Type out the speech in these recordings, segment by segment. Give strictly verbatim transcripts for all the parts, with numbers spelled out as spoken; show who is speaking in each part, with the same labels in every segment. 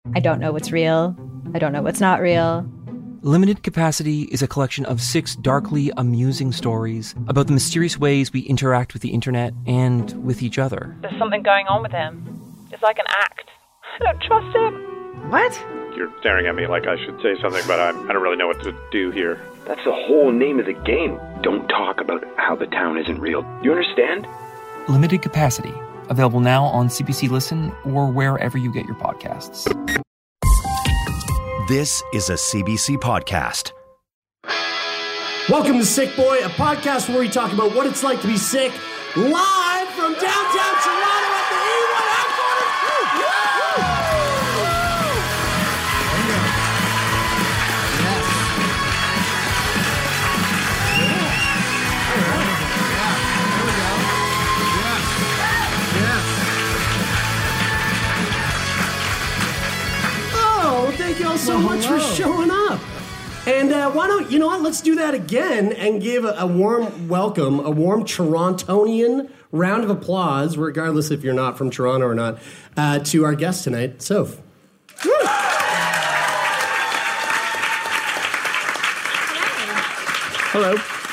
Speaker 1: I don't know what's real. I don't know what's not real.
Speaker 2: Limited Capacity is a collection of six darkly amusing stories about the mysterious ways we interact with the internet and with each other.
Speaker 3: There's something going on with him. It's like an act. I don't trust him.
Speaker 4: What?
Speaker 5: You're staring at me like I should say something, but I, I don't really know what to do here.
Speaker 6: That's the whole name of the game. Don't talk about how the town isn't real. You understand?
Speaker 2: Limited Capacity. Available now on C B C Listen or wherever you get your podcasts.
Speaker 7: This is a C B C podcast.
Speaker 8: Welcome to Sick Boy, a podcast where we talk about what it's like to be sick, live from downtown Toronto at the E one headquarters. Oh, thank y'all so well, much hello. for showing up. And uh, why don't, you know what, let's do that again and give a, a warm welcome, a warm Torontonian round of applause, regardless if you're not from Toronto or not, uh, to our guest tonight, Soph. Woo! Hello.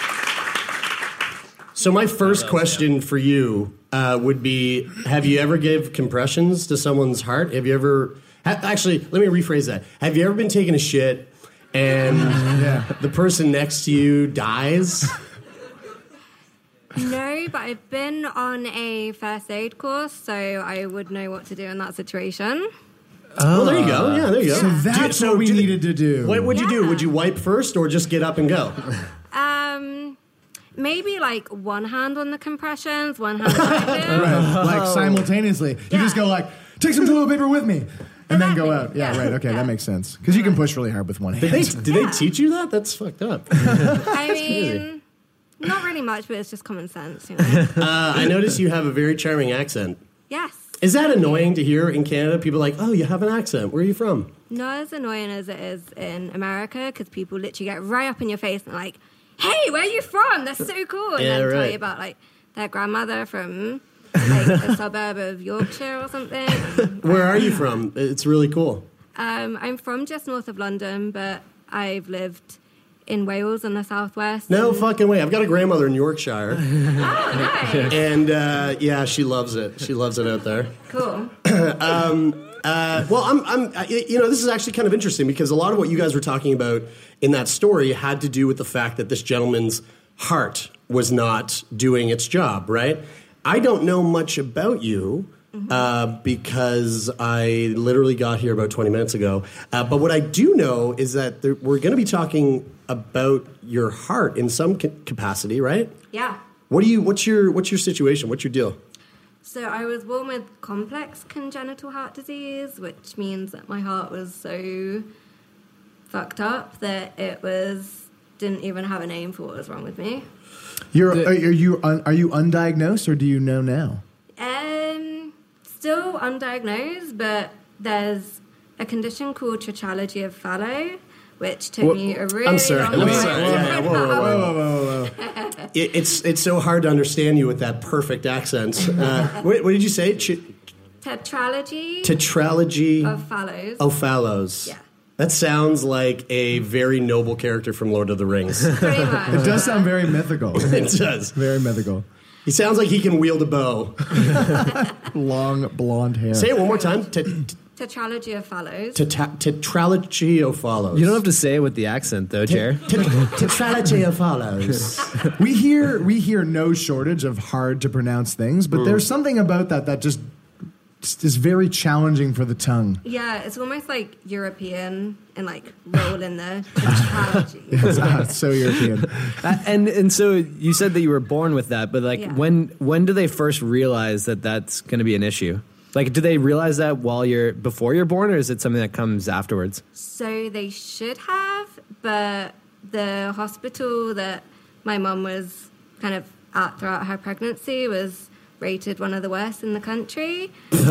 Speaker 8: So my first question for you uh, would be, have you ever give compressions to someone's heart? Have you ever... Ha- actually, let me rephrase that. Have you ever been taking a shit and yeah. the person next to you dies?
Speaker 9: No, but I've been on a first aid course, so I would know what to do in that situation.
Speaker 8: Oh, well, there you go. Yeah, there you go.
Speaker 10: So that's
Speaker 8: so
Speaker 10: what we
Speaker 8: do
Speaker 10: needed to do.
Speaker 8: What would you
Speaker 9: Yeah.
Speaker 8: do? Would you wipe first or just get up and go?
Speaker 9: Um, maybe like one hand on the compressions, one hand on the
Speaker 10: Right, like simultaneously. You
Speaker 9: Yeah.
Speaker 10: just go like, take some toilet paper with me. And then go out. Yeah,
Speaker 9: Yeah.
Speaker 10: right. Okay,
Speaker 9: Yeah.
Speaker 10: that makes sense. Because you can push really hard with one hand.
Speaker 8: Did they, did
Speaker 9: Yeah.
Speaker 8: they teach you that? That's fucked up.
Speaker 9: I mean, not really much, but it's just common sense, you know?
Speaker 8: Uh, I notice you have a very charming accent.
Speaker 9: Yes.
Speaker 8: Is that annoying to hear in Canada? People are like, oh, you have an accent. Where are you from?
Speaker 9: Not as annoying as it is in America, because people literally get right up in your face and are like, hey, where are you from? That's so cool. And
Speaker 8: Yeah,
Speaker 9: then tell
Speaker 8: right.
Speaker 9: you about like their grandmother from like a suburb of Yorkshire or something.
Speaker 8: Where are you from? It's really cool.
Speaker 9: Um, I'm from just north of London, but I've lived in Wales in the southwest.
Speaker 8: No
Speaker 9: and-
Speaker 8: fucking way. I've got a grandmother in Yorkshire.
Speaker 9: Oh, nice.
Speaker 8: And, uh, yeah, she loves it. She loves it out there.
Speaker 9: Cool.
Speaker 8: Uh, well, I'm, I'm, I- you know, this is actually kind of interesting because a lot of what you guys were talking about in that story had to do with the fact that this gentleman's heart was not doing its job, right? I don't know much about you uh, because I literally got here about twenty minutes ago. Uh, but what I do know is that there, we're going to be talking about your heart in some ca- capacity, right?
Speaker 9: Yeah.
Speaker 8: What do you? What's your? What's your situation? What's your deal?
Speaker 9: So I was born with complex congenital heart disease, which means that my heart was so fucked up that it was didn't even have a name for what was wrong with me.
Speaker 10: You're, are, are you un, are you undiagnosed or do you know now?
Speaker 9: Um, still undiagnosed, but there's a condition called tetralogy of Fallot, which took
Speaker 8: Well,
Speaker 9: me a really
Speaker 8: I'm sorry.
Speaker 9: long
Speaker 8: I'm
Speaker 9: time
Speaker 8: sorry.
Speaker 9: to
Speaker 8: Yeah, yeah,
Speaker 9: find
Speaker 8: whoa, whoa,
Speaker 9: out.
Speaker 8: whoa,
Speaker 10: whoa, whoa, whoa.
Speaker 8: It, it's it's so hard to understand you with that perfect accent. Uh, what, what did you say? Ch-
Speaker 9: Tetralogy
Speaker 8: tetralogy
Speaker 9: of Fallows.
Speaker 8: of Fallows.
Speaker 9: Yeah.
Speaker 8: That sounds like a very noble character from Lord of the Rings.
Speaker 9: Pretty much.
Speaker 10: It does sound very mythical.
Speaker 8: It does.
Speaker 10: Very mythical.
Speaker 8: He sounds like he can wield a bow.
Speaker 10: Long blonde hair.
Speaker 8: Say it one more time. Tet-
Speaker 9: Tetralogy of Fallows.
Speaker 8: tet- Tetralogy of Follows.
Speaker 4: You don't have to say it with the accent, though, Jer.
Speaker 8: Tet- Tetralogy of Follows.
Speaker 10: we hear we hear no shortage of hard to pronounce things, but there's something about that that just is very challenging for the tongue.
Speaker 9: Yeah, it's almost like European and like roll in the tetralogy.
Speaker 10: It's not so European.
Speaker 4: Uh, and and so you said that you were born with that, but like
Speaker 9: Yeah.
Speaker 4: when when do they first realize that that's going to be an issue? Like, do they realize that while you're before you're born, or is it something that comes afterwards?
Speaker 9: So they should have, but the hospital that my mum was kind of at throughout her pregnancy was rated one of the worst in the country.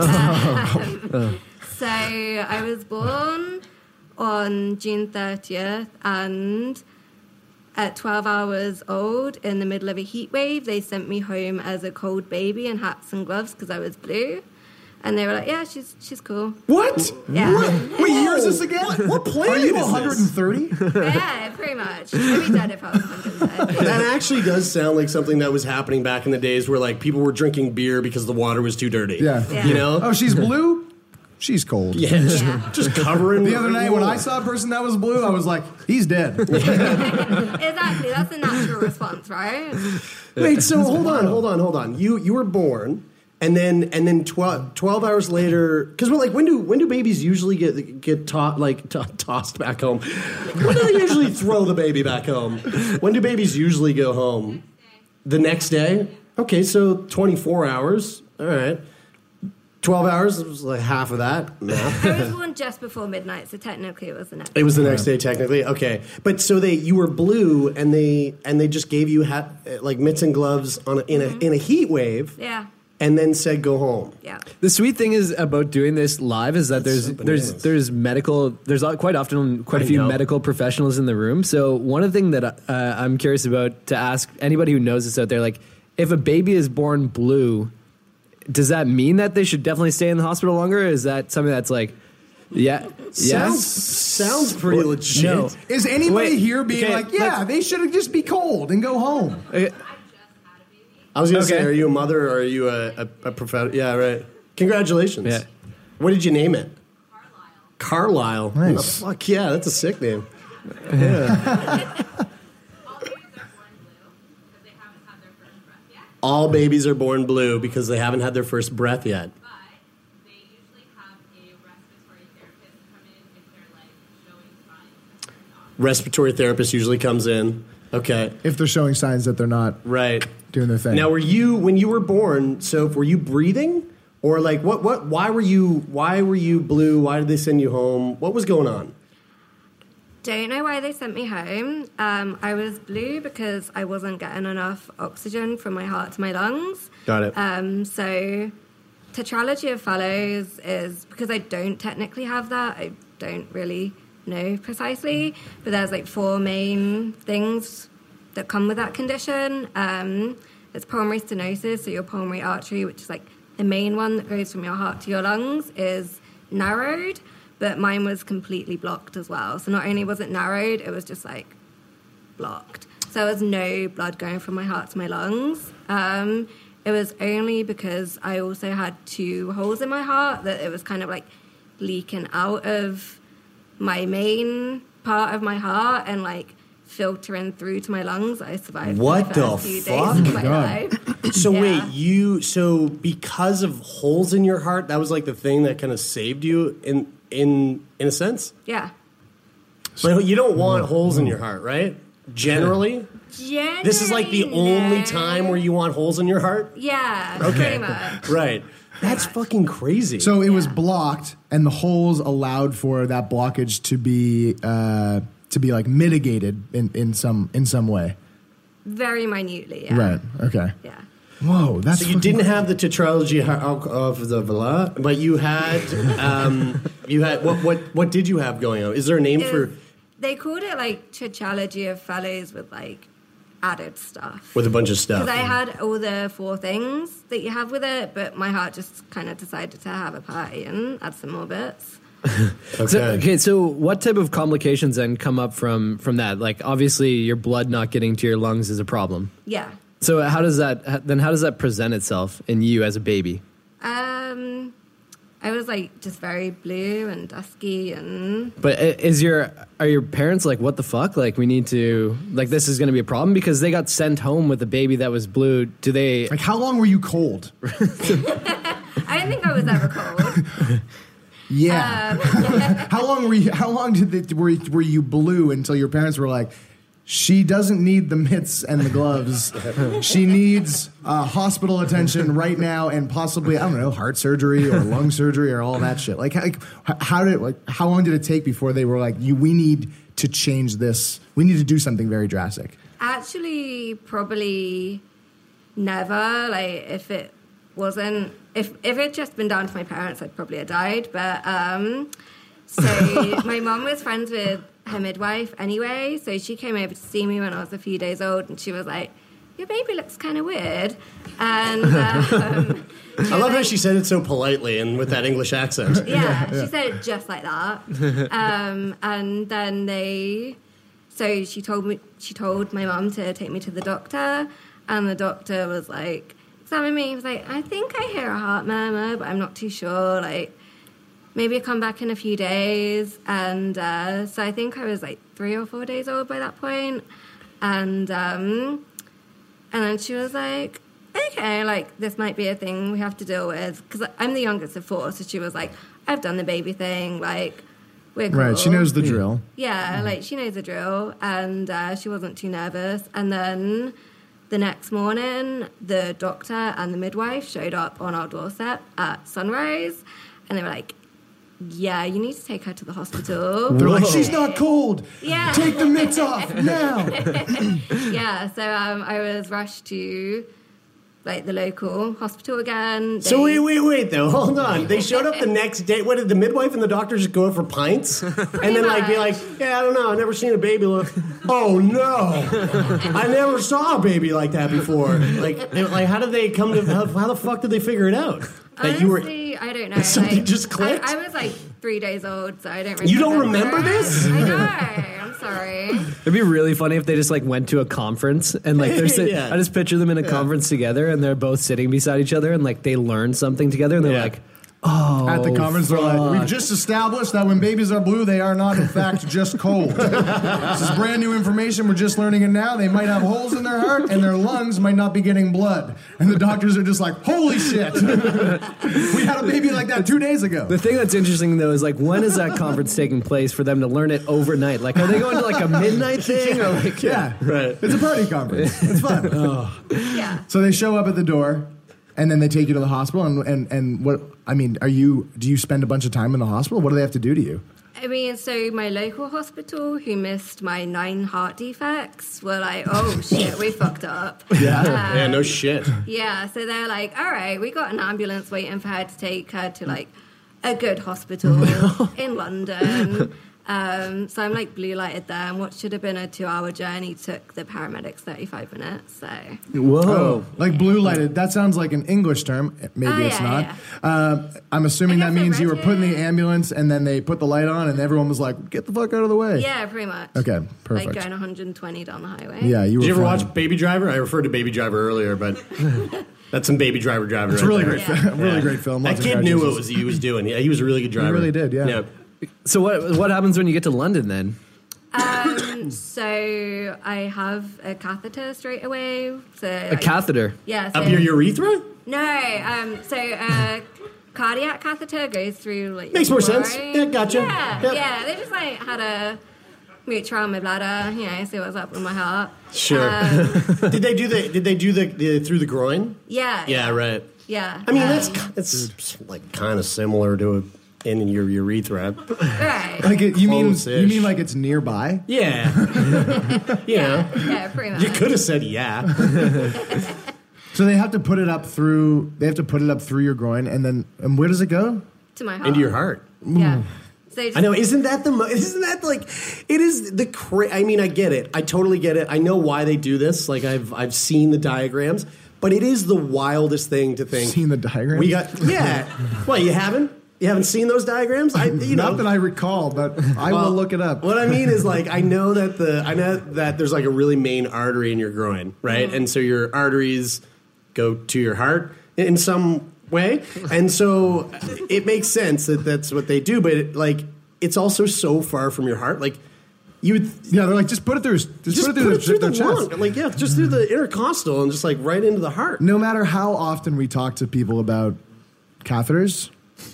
Speaker 9: um, so I was born on June thirtieth, and at twelve hours old, in the middle of a heat wave, they sent me home as a cold baby in hats and gloves because I was blue. And they were like, yeah, she's she's cool.
Speaker 8: What?
Speaker 9: Yeah.
Speaker 10: What, what year is this again?
Speaker 8: What, what planet
Speaker 10: Are you
Speaker 8: is
Speaker 10: one hundred thirty?
Speaker 9: Yeah, pretty much. I'd be dead if I was one hundred thirty.
Speaker 8: That actually does sound like something that was happening back in the days where like people were drinking beer because the water was too dirty.
Speaker 10: Yeah.
Speaker 9: Yeah.
Speaker 8: You know?
Speaker 10: Oh, she's blue? She's cold.
Speaker 8: Yeah, just,
Speaker 9: Yeah.
Speaker 8: just covering.
Speaker 10: The other night when I saw a person that was blue, I was like, he's dead.
Speaker 9: Exactly. That's a natural response, right?
Speaker 8: Wait, so hold on, hold on, hold on. You you were born, and then and then twelve, twelve hours later, because we're like, when do when do babies usually get get taught like to, tossed back home? When do they usually throw the baby back home? When do babies usually go home? The next day. Okay, so twenty-four hours. All right. twelve hours, it was like half of that. No.
Speaker 9: I was born just before midnight, so technically it was the next
Speaker 8: It was the next day, technically. Okay, but so they you were blue, and they and they just gave you hat, like mitts and gloves on a, in a in a heat wave,
Speaker 9: Yeah.
Speaker 8: and then said go home.
Speaker 9: Yeah.
Speaker 11: The sweet thing is about doing this live is that
Speaker 8: That's
Speaker 11: there's
Speaker 8: so
Speaker 11: there's
Speaker 8: bananas.
Speaker 11: there's medical there's quite often quite a
Speaker 8: I
Speaker 11: few
Speaker 8: know.
Speaker 11: medical professionals in the room. So one of the things that uh, I'm curious about to ask anybody who knows this out there, like if a baby is born blue, does that mean that they should definitely stay in the hospital longer? Or is that something that's like, yeah,
Speaker 8: Sounds
Speaker 11: yes?
Speaker 8: sounds pretty legit.
Speaker 11: No.
Speaker 10: Is anybody
Speaker 11: Wait,
Speaker 10: here being
Speaker 11: okay,
Speaker 10: like, yeah,
Speaker 11: let's-
Speaker 10: they should just be cold and go home?
Speaker 11: Okay.
Speaker 8: I was gonna say,
Speaker 11: Okay.
Speaker 8: are you a mother or are you a a, a professional? Yeah, right. Congratulations.
Speaker 11: Yeah.
Speaker 8: What did you name it? Carlisle. Carlisle.
Speaker 10: Nice.
Speaker 8: Oh, fuck yeah, that's a sick name. All babies are born blue because they haven't had their first breath yet. Respiratory therapist usually comes in. Okay.
Speaker 10: If they're showing signs that they're not
Speaker 8: Right.
Speaker 10: doing their thing.
Speaker 8: Now, were you when you were born? So, were you breathing, or like what? What? Why were you? Why were you blue? Why did they send you home? What was going on?
Speaker 9: Don't know why they sent me home. Um, I was blue because I wasn't getting enough oxygen from my heart to my lungs.
Speaker 8: Got it.
Speaker 9: Um, so, tetralogy of Fallot is because I don't technically have that. I don't really know precisely, but there's like four main things that come with that condition. Um, it's pulmonary stenosis, so your pulmonary artery, which is like the main one that goes from your heart to your lungs, is narrowed, but mine was completely blocked as well. So not only was it narrowed, it was just like blocked. So there was no blood going from my heart to my lungs. Um, it was only because I also had two holes in my heart that it was kind of like leaking out of my main part of my heart and like filtering through to my lungs. I survived
Speaker 8: What
Speaker 9: the
Speaker 8: the
Speaker 9: first few
Speaker 8: fuck?
Speaker 9: days of my
Speaker 10: God.
Speaker 9: life.
Speaker 8: So
Speaker 9: Yeah.
Speaker 8: wait, you so because of holes in your heart, that was like the thing that kind of saved you in in in a sense.
Speaker 9: Yeah.
Speaker 8: But you don't want holes in your heart, right? Generally,
Speaker 9: Generally,
Speaker 8: this is like the only
Speaker 9: no.
Speaker 8: time where you want holes in your heart.
Speaker 9: Yeah,
Speaker 8: Okay,
Speaker 9: pretty much.
Speaker 8: right. That's fucking crazy.
Speaker 10: So it was
Speaker 9: Yeah.
Speaker 10: blocked, and the holes allowed for that blockage to be uh, to be like mitigated in, in some in some way.
Speaker 9: Very minutely, yeah.
Speaker 10: Right. Okay.
Speaker 9: Yeah.
Speaker 10: Whoa. That's
Speaker 8: So you
Speaker 10: fucking
Speaker 8: didn't
Speaker 10: crazy.
Speaker 8: have the tetralogy of of the Vela, but you had um, you had what what what did you have going on? Is there a name
Speaker 9: It
Speaker 8: for
Speaker 9: was- they called it like tetralogy of Fallot with like added stuff.
Speaker 8: with a bunch of stuff?
Speaker 9: Because I had all the four things that you have with it, but my heart just kind of decided to have a party and add some more bits.
Speaker 8: Okay.
Speaker 11: So, okay, so what type of complications then come up from from that? Like, obviously, your blood not getting to your lungs is a problem.
Speaker 9: Yeah.
Speaker 11: So, how does that then? How does that present itself in you as a baby?
Speaker 9: Um, I was like just very blue and dusky and
Speaker 11: But i- is your are your parents like, what the fuck? Like, we need to like this is going to be a problem because they got sent home with a baby that was blue. Do they?
Speaker 10: Like, how long were you cold?
Speaker 9: I don't think I was ever cold.
Speaker 10: Yeah.
Speaker 9: Um,
Speaker 10: How long were you? How long did they, were were you blue until your parents were like, she doesn't need the mitts and the gloves. She needs uh, hospital attention right now, and possibly I don't know heart surgery or lung surgery or all that shit. Like, how, like, how did like how long did it take before they were like, you? We need to change this. We need to do something very drastic.
Speaker 9: Actually, probably never. Like, if it wasn't, if if it just been down to my parents, I'd probably have died. But um, so my mom was friends with her midwife anyway, so she came over to see me when I was a few days old, and she was like, your baby looks kind of weird. And um,
Speaker 8: I love how she said it so politely and with that English accent.
Speaker 9: yeah, she said it just like that. Um, and then they, so she told me, she told my mum to take me to the doctor, and the doctor was like, examine me. He was like, I think I hear a heart murmur, but I'm not too sure. Like, maybe I'll come back in a few days. And uh, so I think I was like three or four days old by that point. And um, and then she was like, okay, like, this might be a thing we have to deal with. Because I'm the youngest of four, so she was like, I've done the baby thing, like, we're cool.
Speaker 10: Right, she knows the drill.
Speaker 9: Yeah, like, she knows the drill, and uh, she wasn't too nervous. And then the next morning, the doctor and the midwife showed up on our doorstep at sunrise, and they were like, yeah, you need to take her to the hospital.
Speaker 10: They're like, she's not cold.
Speaker 9: Yeah.
Speaker 10: Take the mitts off now.
Speaker 9: Yeah, so um, I was rushed to, like, the local hospital again.
Speaker 8: So
Speaker 9: They-
Speaker 8: wait, wait, wait, though. Hold on. They showed up the next day. What did the midwife and the doctor just go out for pints? And then, like, be like, yeah, I don't know. I've never seen a baby look. Oh, no. I never saw a baby like that before. Like, they- like how did they come to, how, how the fuck did they figure it out? That you were.
Speaker 9: Honestly, I don't know.
Speaker 8: Something
Speaker 9: like,
Speaker 8: just clicked?
Speaker 9: I, I was like three days old, so I don't really
Speaker 8: You don't remember this?
Speaker 9: I know. I'm sorry.
Speaker 11: It'd be really funny if they just like went to a conference and like they're sit-
Speaker 8: Yeah.
Speaker 11: I just picture them in a
Speaker 8: Yeah.
Speaker 11: conference together and they're both sitting beside each other and like they learn something together and they're
Speaker 8: Yeah.
Speaker 11: like, oh,
Speaker 10: At the conference, they're like,
Speaker 11: fuck.
Speaker 10: we've just established that when babies are blue, they are not, in fact, just cold. This is brand new information. We're just learning it now. They might have holes in their heart, and their lungs might not be getting blood. And the doctors are just like, holy shit. We had a baby like that two days ago.
Speaker 11: The thing that's interesting though is like when is that conference taking place for them to learn it overnight? Like are they going to like a midnight thing or like
Speaker 10: Yeah,
Speaker 8: Right.
Speaker 10: It's a party conference. It's fun.
Speaker 9: Yeah.
Speaker 10: So they show up at the door, and then they take you to the hospital. And, and and what I mean, are you? Do you spend a bunch of time in the hospital? What do they have to do to you?
Speaker 9: I mean, so my local hospital, who missed my nine heart defects, were like, oh, shit, we fucked up.
Speaker 10: Yeah.
Speaker 9: Um,
Speaker 8: Yeah, no shit.
Speaker 9: Yeah, so they're like, all right, we got an ambulance waiting for her to take her to, like, a good hospital in London. Um, so I'm, like, blue lighted there, and what should have been a two-hour journey took the paramedics thirty-five minutes, so...
Speaker 11: Whoa.
Speaker 10: Oh, like blue lighted. That sounds like an English term. Maybe
Speaker 9: Oh,
Speaker 10: it's
Speaker 9: yeah,
Speaker 10: not.
Speaker 9: yeah.
Speaker 10: Uh, I'm assuming
Speaker 9: I
Speaker 10: that
Speaker 9: guess I
Speaker 10: means you were
Speaker 9: read
Speaker 10: put in the
Speaker 9: it.
Speaker 10: ambulance, and then they put the light on, and everyone was like, "Get the fuck out of the way."
Speaker 9: Yeah, pretty much.
Speaker 10: Okay, perfect.
Speaker 9: Like going one hundred twenty down the highway.
Speaker 10: Yeah, you were.
Speaker 8: Did you ever
Speaker 10: fine.
Speaker 8: watch Baby Driver? I referred to Baby Driver earlier, but that's some Baby Driver driving
Speaker 10: It's
Speaker 8: right
Speaker 10: a really
Speaker 8: there.
Speaker 10: great,
Speaker 9: Yeah.
Speaker 10: film. really
Speaker 8: Yeah.
Speaker 10: great film.
Speaker 8: That
Speaker 10: Lots of
Speaker 8: kid
Speaker 10: car
Speaker 8: knew what
Speaker 10: chases.
Speaker 8: was he was doing. Yeah, he was a really good driver.
Speaker 10: really did, yeah.
Speaker 8: Yeah.
Speaker 11: So what what happens when you get to London then?
Speaker 9: Um, so I have a catheter straight away. So
Speaker 11: A catheter.
Speaker 9: Yeah. So,
Speaker 8: Up your urethra?
Speaker 9: No. Um. So a cardiac catheter goes through like.
Speaker 8: Makes
Speaker 9: your
Speaker 8: more sense.
Speaker 9: groin.
Speaker 8: Yeah, gotcha.
Speaker 9: Yeah.
Speaker 8: Yep.
Speaker 9: Yeah. They just like had a mooch around my bladder. You know, see what's up with my heart.
Speaker 8: Sure.
Speaker 9: Um,
Speaker 8: Did they do the? Did they do the, the through the groin?
Speaker 9: yeah.
Speaker 8: Yeah, right.
Speaker 9: Yeah.
Speaker 8: I mean,
Speaker 9: um,
Speaker 8: that's it's like kind of similar to a, in your urethra.
Speaker 9: right.
Speaker 10: Like it, you mean
Speaker 8: Close-ish.
Speaker 10: you mean like it's nearby?
Speaker 8: Yeah. you know,
Speaker 9: Yeah. Pretty much.
Speaker 8: you could have said yeah.
Speaker 10: So they have to put it up through. They have to put it up through your groin, and then and where does it go?
Speaker 9: to my heart.
Speaker 8: Into your heart.
Speaker 9: Yeah. So just,
Speaker 8: I know. Isn't that the? mo- Isn't that like? It is the. Cra- I mean, I get it. I totally get it. I know why they do this. Like I've I've seen the diagrams, but it is the wildest thing to think.
Speaker 10: Seen the diagrams?
Speaker 8: We got yeah. Well, you haven't. You haven't seen those diagrams? I you know
Speaker 10: Not that I recall, but I
Speaker 8: Well,
Speaker 10: will look it up.
Speaker 8: What I mean is, like, I know that the I know that there's like a really main artery in your groin, right? And so your arteries go to your heart in some way, and so it makes sense that that's what they do. But it, like, it's also so far from your heart, like. You would,
Speaker 10: Yeah, they're like, just put it through. Just,
Speaker 8: just
Speaker 10: put it through,
Speaker 8: put it through
Speaker 10: their
Speaker 8: the
Speaker 10: chest.
Speaker 8: lung, like yeah, just through the intercostal and just like right into the heart.
Speaker 10: No matter how often we talk to people about catheters.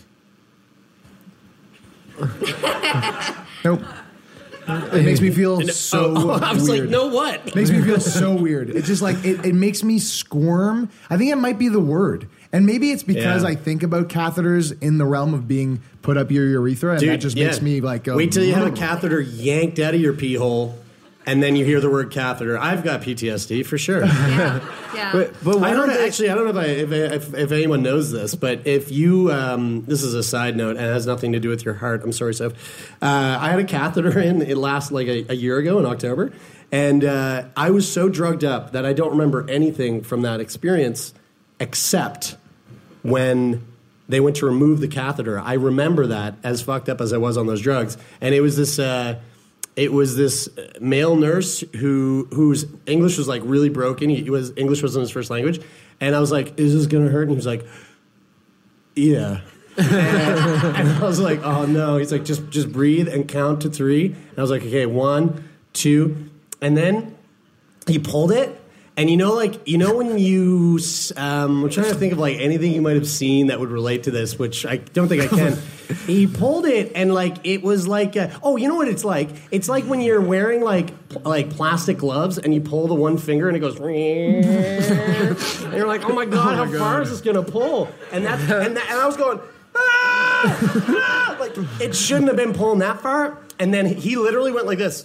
Speaker 10: Nope. It makes me feel so
Speaker 8: Oh, I was
Speaker 10: weird.
Speaker 8: like, no, what?
Speaker 10: It makes me feel so weird. It's just like it, it makes me squirm. I think it might be the word. And maybe it's because
Speaker 8: Yeah.
Speaker 10: I think about catheters in the realm of being put up your urethra, and
Speaker 8: Dude,
Speaker 10: that just
Speaker 8: yeah.
Speaker 10: makes me like go,
Speaker 8: wait till you have a
Speaker 10: "Mm."
Speaker 8: catheter yanked out of your pee hole and then you hear the word catheter. I've got P T S D for sure.
Speaker 9: Yeah, yeah.
Speaker 11: But, but
Speaker 8: I don't
Speaker 11: they,
Speaker 8: actually. I don't know if, I, if, if if anyone knows this, but if you, um, this is a side note and it has nothing to do with your heart. I'm sorry, Soph. Uh, I had a catheter in. It last like a, a year ago in October, and uh, I was so drugged up that I don't remember anything from that experience, except when they went to remove the catheter. I remember that, as fucked up as I was on those drugs, and it was this. Uh, It was this male nurse who whose English was like really broken. He was English wasn't his first language, and I was like, "Is this gonna hurt?" And he was like, "Yeah." and, and I was like, "Oh no!" He's like, "Just just breathe and count to three." And I was like, "Okay, one, two," and then he pulled it. And you know, like you know, when you, um, I'm trying to think of like anything you might have seen that would relate to this, which I don't think I can. He pulled it, and like it was like, a, oh, you know what it's like? It's like when you're wearing like pl- like plastic gloves, and you pull the one finger, and it goes, and you're like, oh my god, oh my how god. far is this gonna pull? And that's and, that, and I was going, ah, ah! Like it shouldn't have been pulling that far. And then he literally went like this.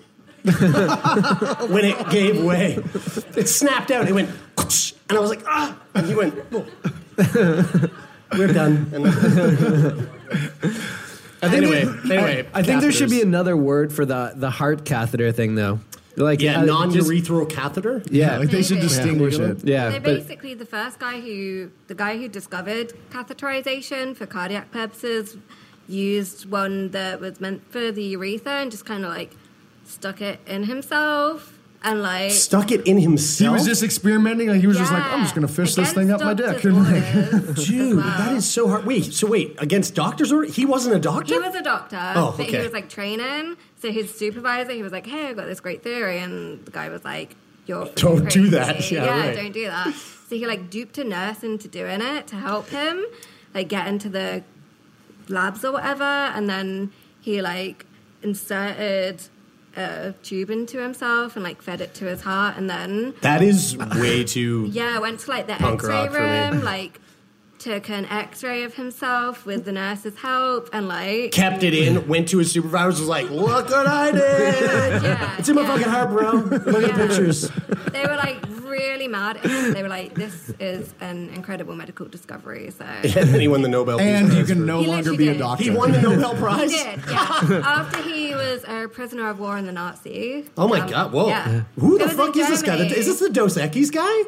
Speaker 8: When it gave way, it snapped out. It went, and I was like, ah! And he went, oh. We're done. And
Speaker 11: I think
Speaker 8: anyway,
Speaker 11: there,
Speaker 8: anyway,
Speaker 11: I, I think there
Speaker 8: catheters.
Speaker 11: should be another word for the the heart catheter thing, though. Like
Speaker 8: yeah,
Speaker 11: uh,
Speaker 8: non-urethral catheter.
Speaker 11: Yeah,
Speaker 10: like they should distinguish
Speaker 11: yeah.
Speaker 10: it.
Speaker 11: Yeah,
Speaker 9: They're
Speaker 11: but
Speaker 9: basically the first guy who, the guy who discovered catheterization for cardiac purposes, used one that was meant for the urethra and just kind of like stuck it in himself and like
Speaker 8: stuck it in himself.
Speaker 10: He was just experimenting. Like he was just like,
Speaker 9: Yeah.
Speaker 10: I'm just gonna fish this
Speaker 9: Against
Speaker 10: thing up my dick.
Speaker 9: doctors' orders
Speaker 8: Dude,
Speaker 9: as well.
Speaker 8: that is so hard. Wait, so wait, against doctors' order? He wasn't a doctor?
Speaker 9: He was a doctor,
Speaker 8: Oh,
Speaker 9: but
Speaker 8: okay.
Speaker 9: he was like training. So his supervisor, he was like, "Hey, I got this great theory," and the guy was like, "You're freaking
Speaker 8: Don't do
Speaker 9: crazy.
Speaker 8: that. Yeah,
Speaker 9: yeah
Speaker 8: right.
Speaker 9: don't do that." So he like duped a nurse into doing it to help him, like get into the labs or whatever, and then he like inserted a tube into himself and like fed it to his heart, and then
Speaker 8: That is way too.
Speaker 9: yeah, went to like the
Speaker 8: Punk
Speaker 9: X-ray
Speaker 8: rock for me.
Speaker 9: room, like took an X-ray of himself with the nurse's help, and like
Speaker 8: Kept it in, went to his supervisor, was like, look what I did.
Speaker 9: Yeah,
Speaker 8: It's in my
Speaker 9: yeah.
Speaker 8: fucking heart, bro. Look at the
Speaker 9: Yeah.
Speaker 8: pictures.
Speaker 9: They were like really mad at him. They were like, "This is an incredible medical discovery." So
Speaker 8: And then he won the Nobel Peace
Speaker 10: And you
Speaker 8: Prize
Speaker 10: can
Speaker 8: for-
Speaker 10: no
Speaker 9: He
Speaker 10: longer
Speaker 9: literally
Speaker 10: be a
Speaker 9: did.
Speaker 10: doctor.
Speaker 8: He won the Nobel
Speaker 9: he
Speaker 8: Prize?
Speaker 9: did, yeah. After he was a prisoner of war in the Nazi.
Speaker 8: Oh my
Speaker 9: um,
Speaker 8: god, whoa.
Speaker 9: Yeah.
Speaker 8: Who
Speaker 9: It
Speaker 8: the
Speaker 9: was
Speaker 8: fuck
Speaker 9: in
Speaker 8: is this guy?
Speaker 9: Germany.
Speaker 8: Is this the Dos Equis guy?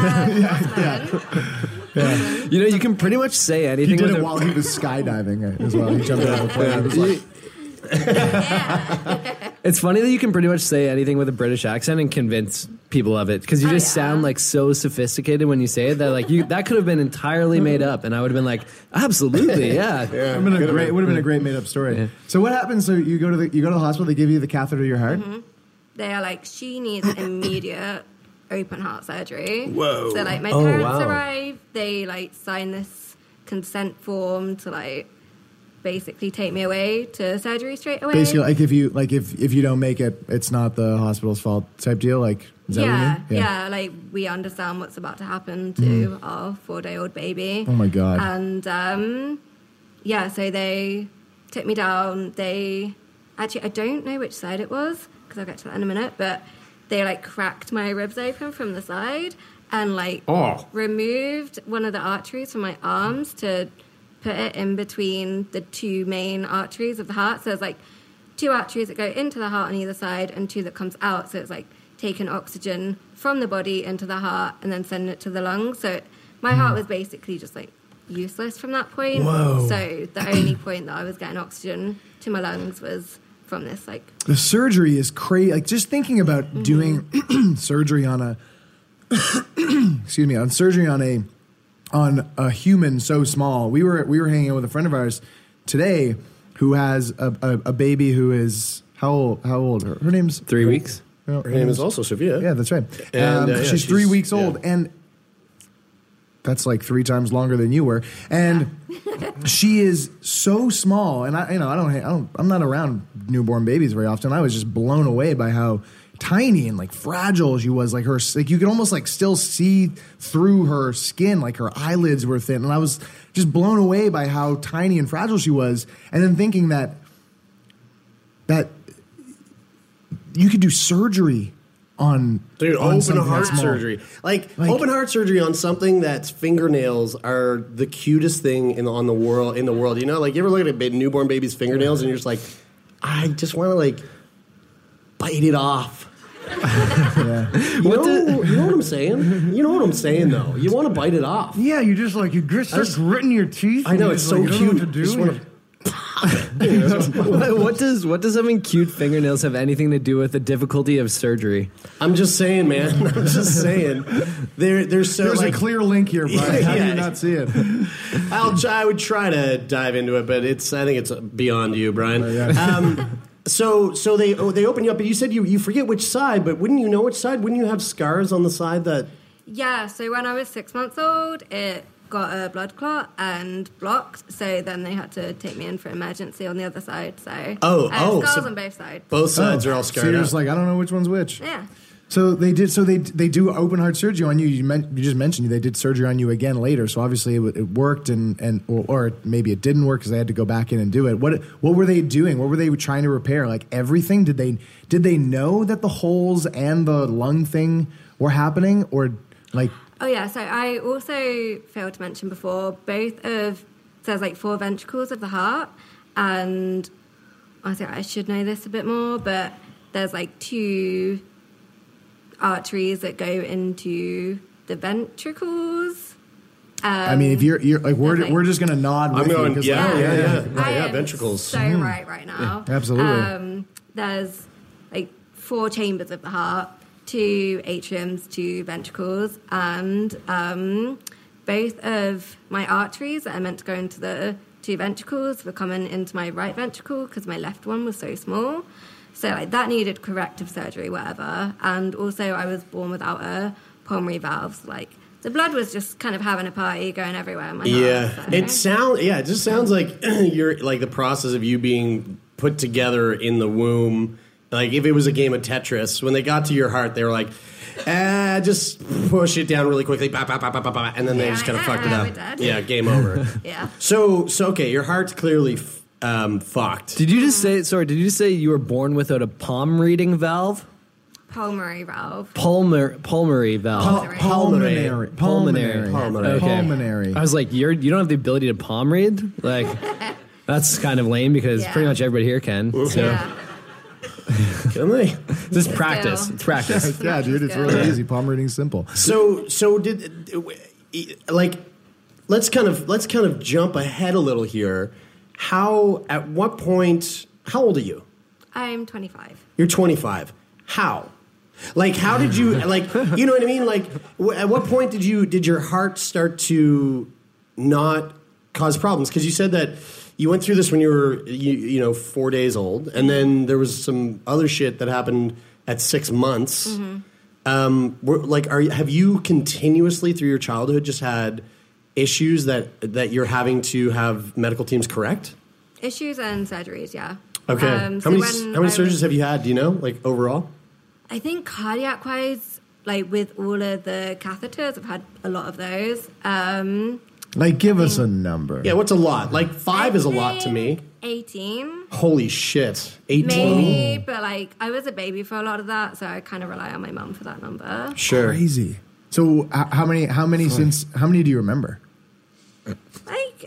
Speaker 9: Uh,
Speaker 11: you know, you can pretty much say
Speaker 10: He
Speaker 11: anything.
Speaker 10: did
Speaker 11: with
Speaker 10: it
Speaker 11: a-
Speaker 10: while he was skydiving as well. He jumped out of a plane. He was like,
Speaker 11: It's funny that you can pretty much say anything with a British accent and convince people of it because you
Speaker 9: Oh,
Speaker 11: just
Speaker 9: yeah.
Speaker 11: sound like so sophisticated when you say it that like you that could have been entirely made up, and I would have been like, absolutely, yeah.
Speaker 10: It would have been a great, would have been a great made up story.
Speaker 11: Yeah.
Speaker 10: So what happens? So you go to the you go to the hospital. They give you the catheter to your heart.
Speaker 9: Mm-hmm. They are like, she needs immediate open heart surgery.
Speaker 8: Whoa.
Speaker 9: So like my
Speaker 8: Oh,
Speaker 9: parents
Speaker 8: wow.
Speaker 9: arrived, they like signed this consent form to like basically take me away to surgery straight away.
Speaker 10: Basically, like if you like if if you don't make it, it's not the hospital's fault type deal. Like is that
Speaker 9: yeah,
Speaker 10: what you mean?
Speaker 9: yeah, like we understand what's about to happen to our four-day-old baby.
Speaker 10: Oh my god.
Speaker 9: And um, yeah, so they took me down. They actually, I don't know which side it was because I'll get to that in a minute, but they like cracked my ribs open from the side and like
Speaker 8: Oh.
Speaker 9: removed one of the arteries from my arms to put it in between the two main arteries of the heart. So there's like two arteries that go into the heart on either side and two that comes out. So it's like taking oxygen from the body into the heart and then sending it to the lungs. So my heart was basically just like useless from that point.
Speaker 10: Whoa.
Speaker 9: So the only point that I was getting oxygen to my lungs was from this like
Speaker 10: The surgery is crazy. Like just thinking about
Speaker 9: Mm-hmm.
Speaker 10: doing surgery on a excuse me on surgery on a on a human so small. We were we were hanging out with a friend of ours today who has a, a, a baby who is how old? How old? Her, her name's
Speaker 11: Three weeks.
Speaker 10: Her
Speaker 8: Her name is also Sophia.
Speaker 10: Yeah, that's right.
Speaker 8: And,
Speaker 10: um,
Speaker 8: uh, yeah,
Speaker 10: she's three
Speaker 8: she's-
Speaker 10: weeks old,
Speaker 8: yeah.
Speaker 10: and that's like three times longer than you were. And she is so small, and I, you know, I don't, I don't, I'm not around newborn babies very often. I was just blown away by how tiny and like fragile she was. Like her, like you could almost like still see through her skin, like her eyelids were thin, and I was just blown away by how tiny and fragile she was. And then thinking that that you could do surgery on
Speaker 8: Dude,
Speaker 10: on
Speaker 8: open
Speaker 10: something
Speaker 8: heart
Speaker 10: that small.
Speaker 8: surgery. Like,
Speaker 10: Like-
Speaker 8: open heart surgery on something that's fingernails are the cutest thing in the, on the world in the world. You know, like you ever look at a ba- newborn baby's fingernails and you're just like, I just want to like bite it off.
Speaker 10: Yeah.
Speaker 8: You know, you know what I'm saying? You know what I'm saying though. You want to bite it off.
Speaker 12: Yeah, you just like you just start
Speaker 8: just-
Speaker 12: gritting your teeth.
Speaker 8: I know
Speaker 12: and
Speaker 8: it's
Speaker 12: you're
Speaker 8: so
Speaker 12: just like, you don't know
Speaker 8: cute.
Speaker 12: what to
Speaker 8: You just
Speaker 12: do.
Speaker 8: wanna-
Speaker 11: what, what does what does having cute fingernails have anything to do with the difficulty of surgery?
Speaker 8: I'm just saying, man. I'm just saying. There, there's so
Speaker 10: There's
Speaker 8: like,
Speaker 10: a clear link here, Brian. How do
Speaker 8: Yeah.
Speaker 10: you not see it?
Speaker 8: I'll try, I would try to dive into it, but it's I think it's beyond you, Brian. Um, so so they oh, they open you up, and you said you you forget which side, but wouldn't you know which side? Wouldn't you have scars on the side that?
Speaker 9: Yeah, so when I was six months old, it got a blood clot and blocked. So then they had to take me in for emergency on the other side. So
Speaker 8: Oh,
Speaker 9: I have
Speaker 8: oh,
Speaker 9: scars
Speaker 8: so
Speaker 9: on both sides.
Speaker 8: Both sides
Speaker 10: Oh,
Speaker 8: are all
Speaker 10: so
Speaker 8: scarred
Speaker 10: you're
Speaker 8: up.
Speaker 10: just like, I don't know which one's which.
Speaker 9: Yeah.
Speaker 10: So they did. So they they do open heart surgery on you. You, meant, you just mentioned they did surgery on you again later. So obviously it, it worked, and and or, or maybe it didn't work because they had to go back in and do it. What what were they doing? What were they trying to repair? Like everything? Did they did they know that the holes and the lung thing were happening, or like?
Speaker 9: Oh yeah, so I also failed to mention before, both of, so there's like four ventricles of the heart, and honestly I should know this a bit more, but there's like two arteries that go into the ventricles. Um,
Speaker 10: I mean, if you're you're like we're
Speaker 9: there's, like-
Speaker 10: we're just gonna nod.
Speaker 8: I'm
Speaker 10: with you
Speaker 8: going,
Speaker 10: 'cause,
Speaker 8: yeah,
Speaker 10: like,
Speaker 8: yeah, yeah, yeah,
Speaker 9: I
Speaker 8: yeah,
Speaker 9: am
Speaker 8: ventricles.
Speaker 9: so
Speaker 10: Mhm.
Speaker 9: right right now.
Speaker 10: Yeah, absolutely.
Speaker 9: Um, there's like four chambers of the heart, two atriums, two ventricles, and um, both of my arteries that are meant to go into the two ventricles were coming into my right ventricle because my left one was so small. So like that needed corrective surgery, whatever. And also I was born without a pulmonary valve. So, like the blood was just kind of having a party going everywhere in my
Speaker 8: Yeah,
Speaker 9: heart. So.
Speaker 8: it sounds. Yeah, it just sounds like you're like the process of you being put together in the womb. Like if it was a game of Tetris, when they got to your heart, they were like, "Ah, just push it down really quickly," bah, bah, bah, bah, bah, bah, and then they
Speaker 9: Yeah,
Speaker 8: just kind of
Speaker 9: yeah,
Speaker 8: fucked it
Speaker 9: we're
Speaker 8: up.
Speaker 9: dead.
Speaker 8: Yeah, game over.
Speaker 9: Yeah.
Speaker 8: So, so okay, your heart's clearly f- um, fucked.
Speaker 11: Did you just say sorry? Did you just say you were born without a palm reading valve?
Speaker 9: Pulmonary valve.
Speaker 11: Pulmar pulmonary valve.
Speaker 9: Pulmonary.
Speaker 10: Pulmonary,
Speaker 11: Pulmonary.
Speaker 10: pulmonary,
Speaker 11: Okay.
Speaker 10: pulmonary.
Speaker 11: I was like, you're you don't have the ability to palm read? Like that's kind of lame because
Speaker 9: Yeah.
Speaker 11: pretty much everybody here can. So
Speaker 9: Yeah.
Speaker 8: Can they?
Speaker 11: just practice. It's practice.
Speaker 10: Yeah, dude, it's really easy. Palm reading's simple.
Speaker 8: So, so did like let's kind of let's kind of jump ahead a little here. How? At what point? How old are you?
Speaker 9: I'm twenty-five.
Speaker 8: You're twenty-five. How? Like, how did you like? You know what I mean? Like, w- at what point did you did your heart start to not cause problems? Because you said that you went through this when you were you, you know four days old, and then there was some other shit that happened at six months.
Speaker 9: Mm-hmm.
Speaker 8: Um, were, like, are you- have you continuously through your childhood just had issues that that you're having to have medical teams correct?
Speaker 9: Issues and surgeries, yeah.
Speaker 8: Okay.
Speaker 9: Um,
Speaker 8: how
Speaker 9: so
Speaker 8: many
Speaker 9: when
Speaker 8: how many
Speaker 9: I
Speaker 8: surgeries
Speaker 9: was-
Speaker 8: have you had? Do you know? Like overall?
Speaker 9: I think cardiac wise, like with all of the catheters, I've had a lot of those. Um,
Speaker 10: Like, give us a number.
Speaker 8: Yeah. What's a lot? Like five
Speaker 9: I
Speaker 8: is a lot to me.
Speaker 9: think eighteen.
Speaker 8: Holy shit. eighteen?
Speaker 9: Maybe, but like I was a baby for a lot of that, so I kind of rely on my mum for that number.
Speaker 8: Sure.
Speaker 10: Crazy. So, h- how many? How many since? How many do you remember?
Speaker 9: Like,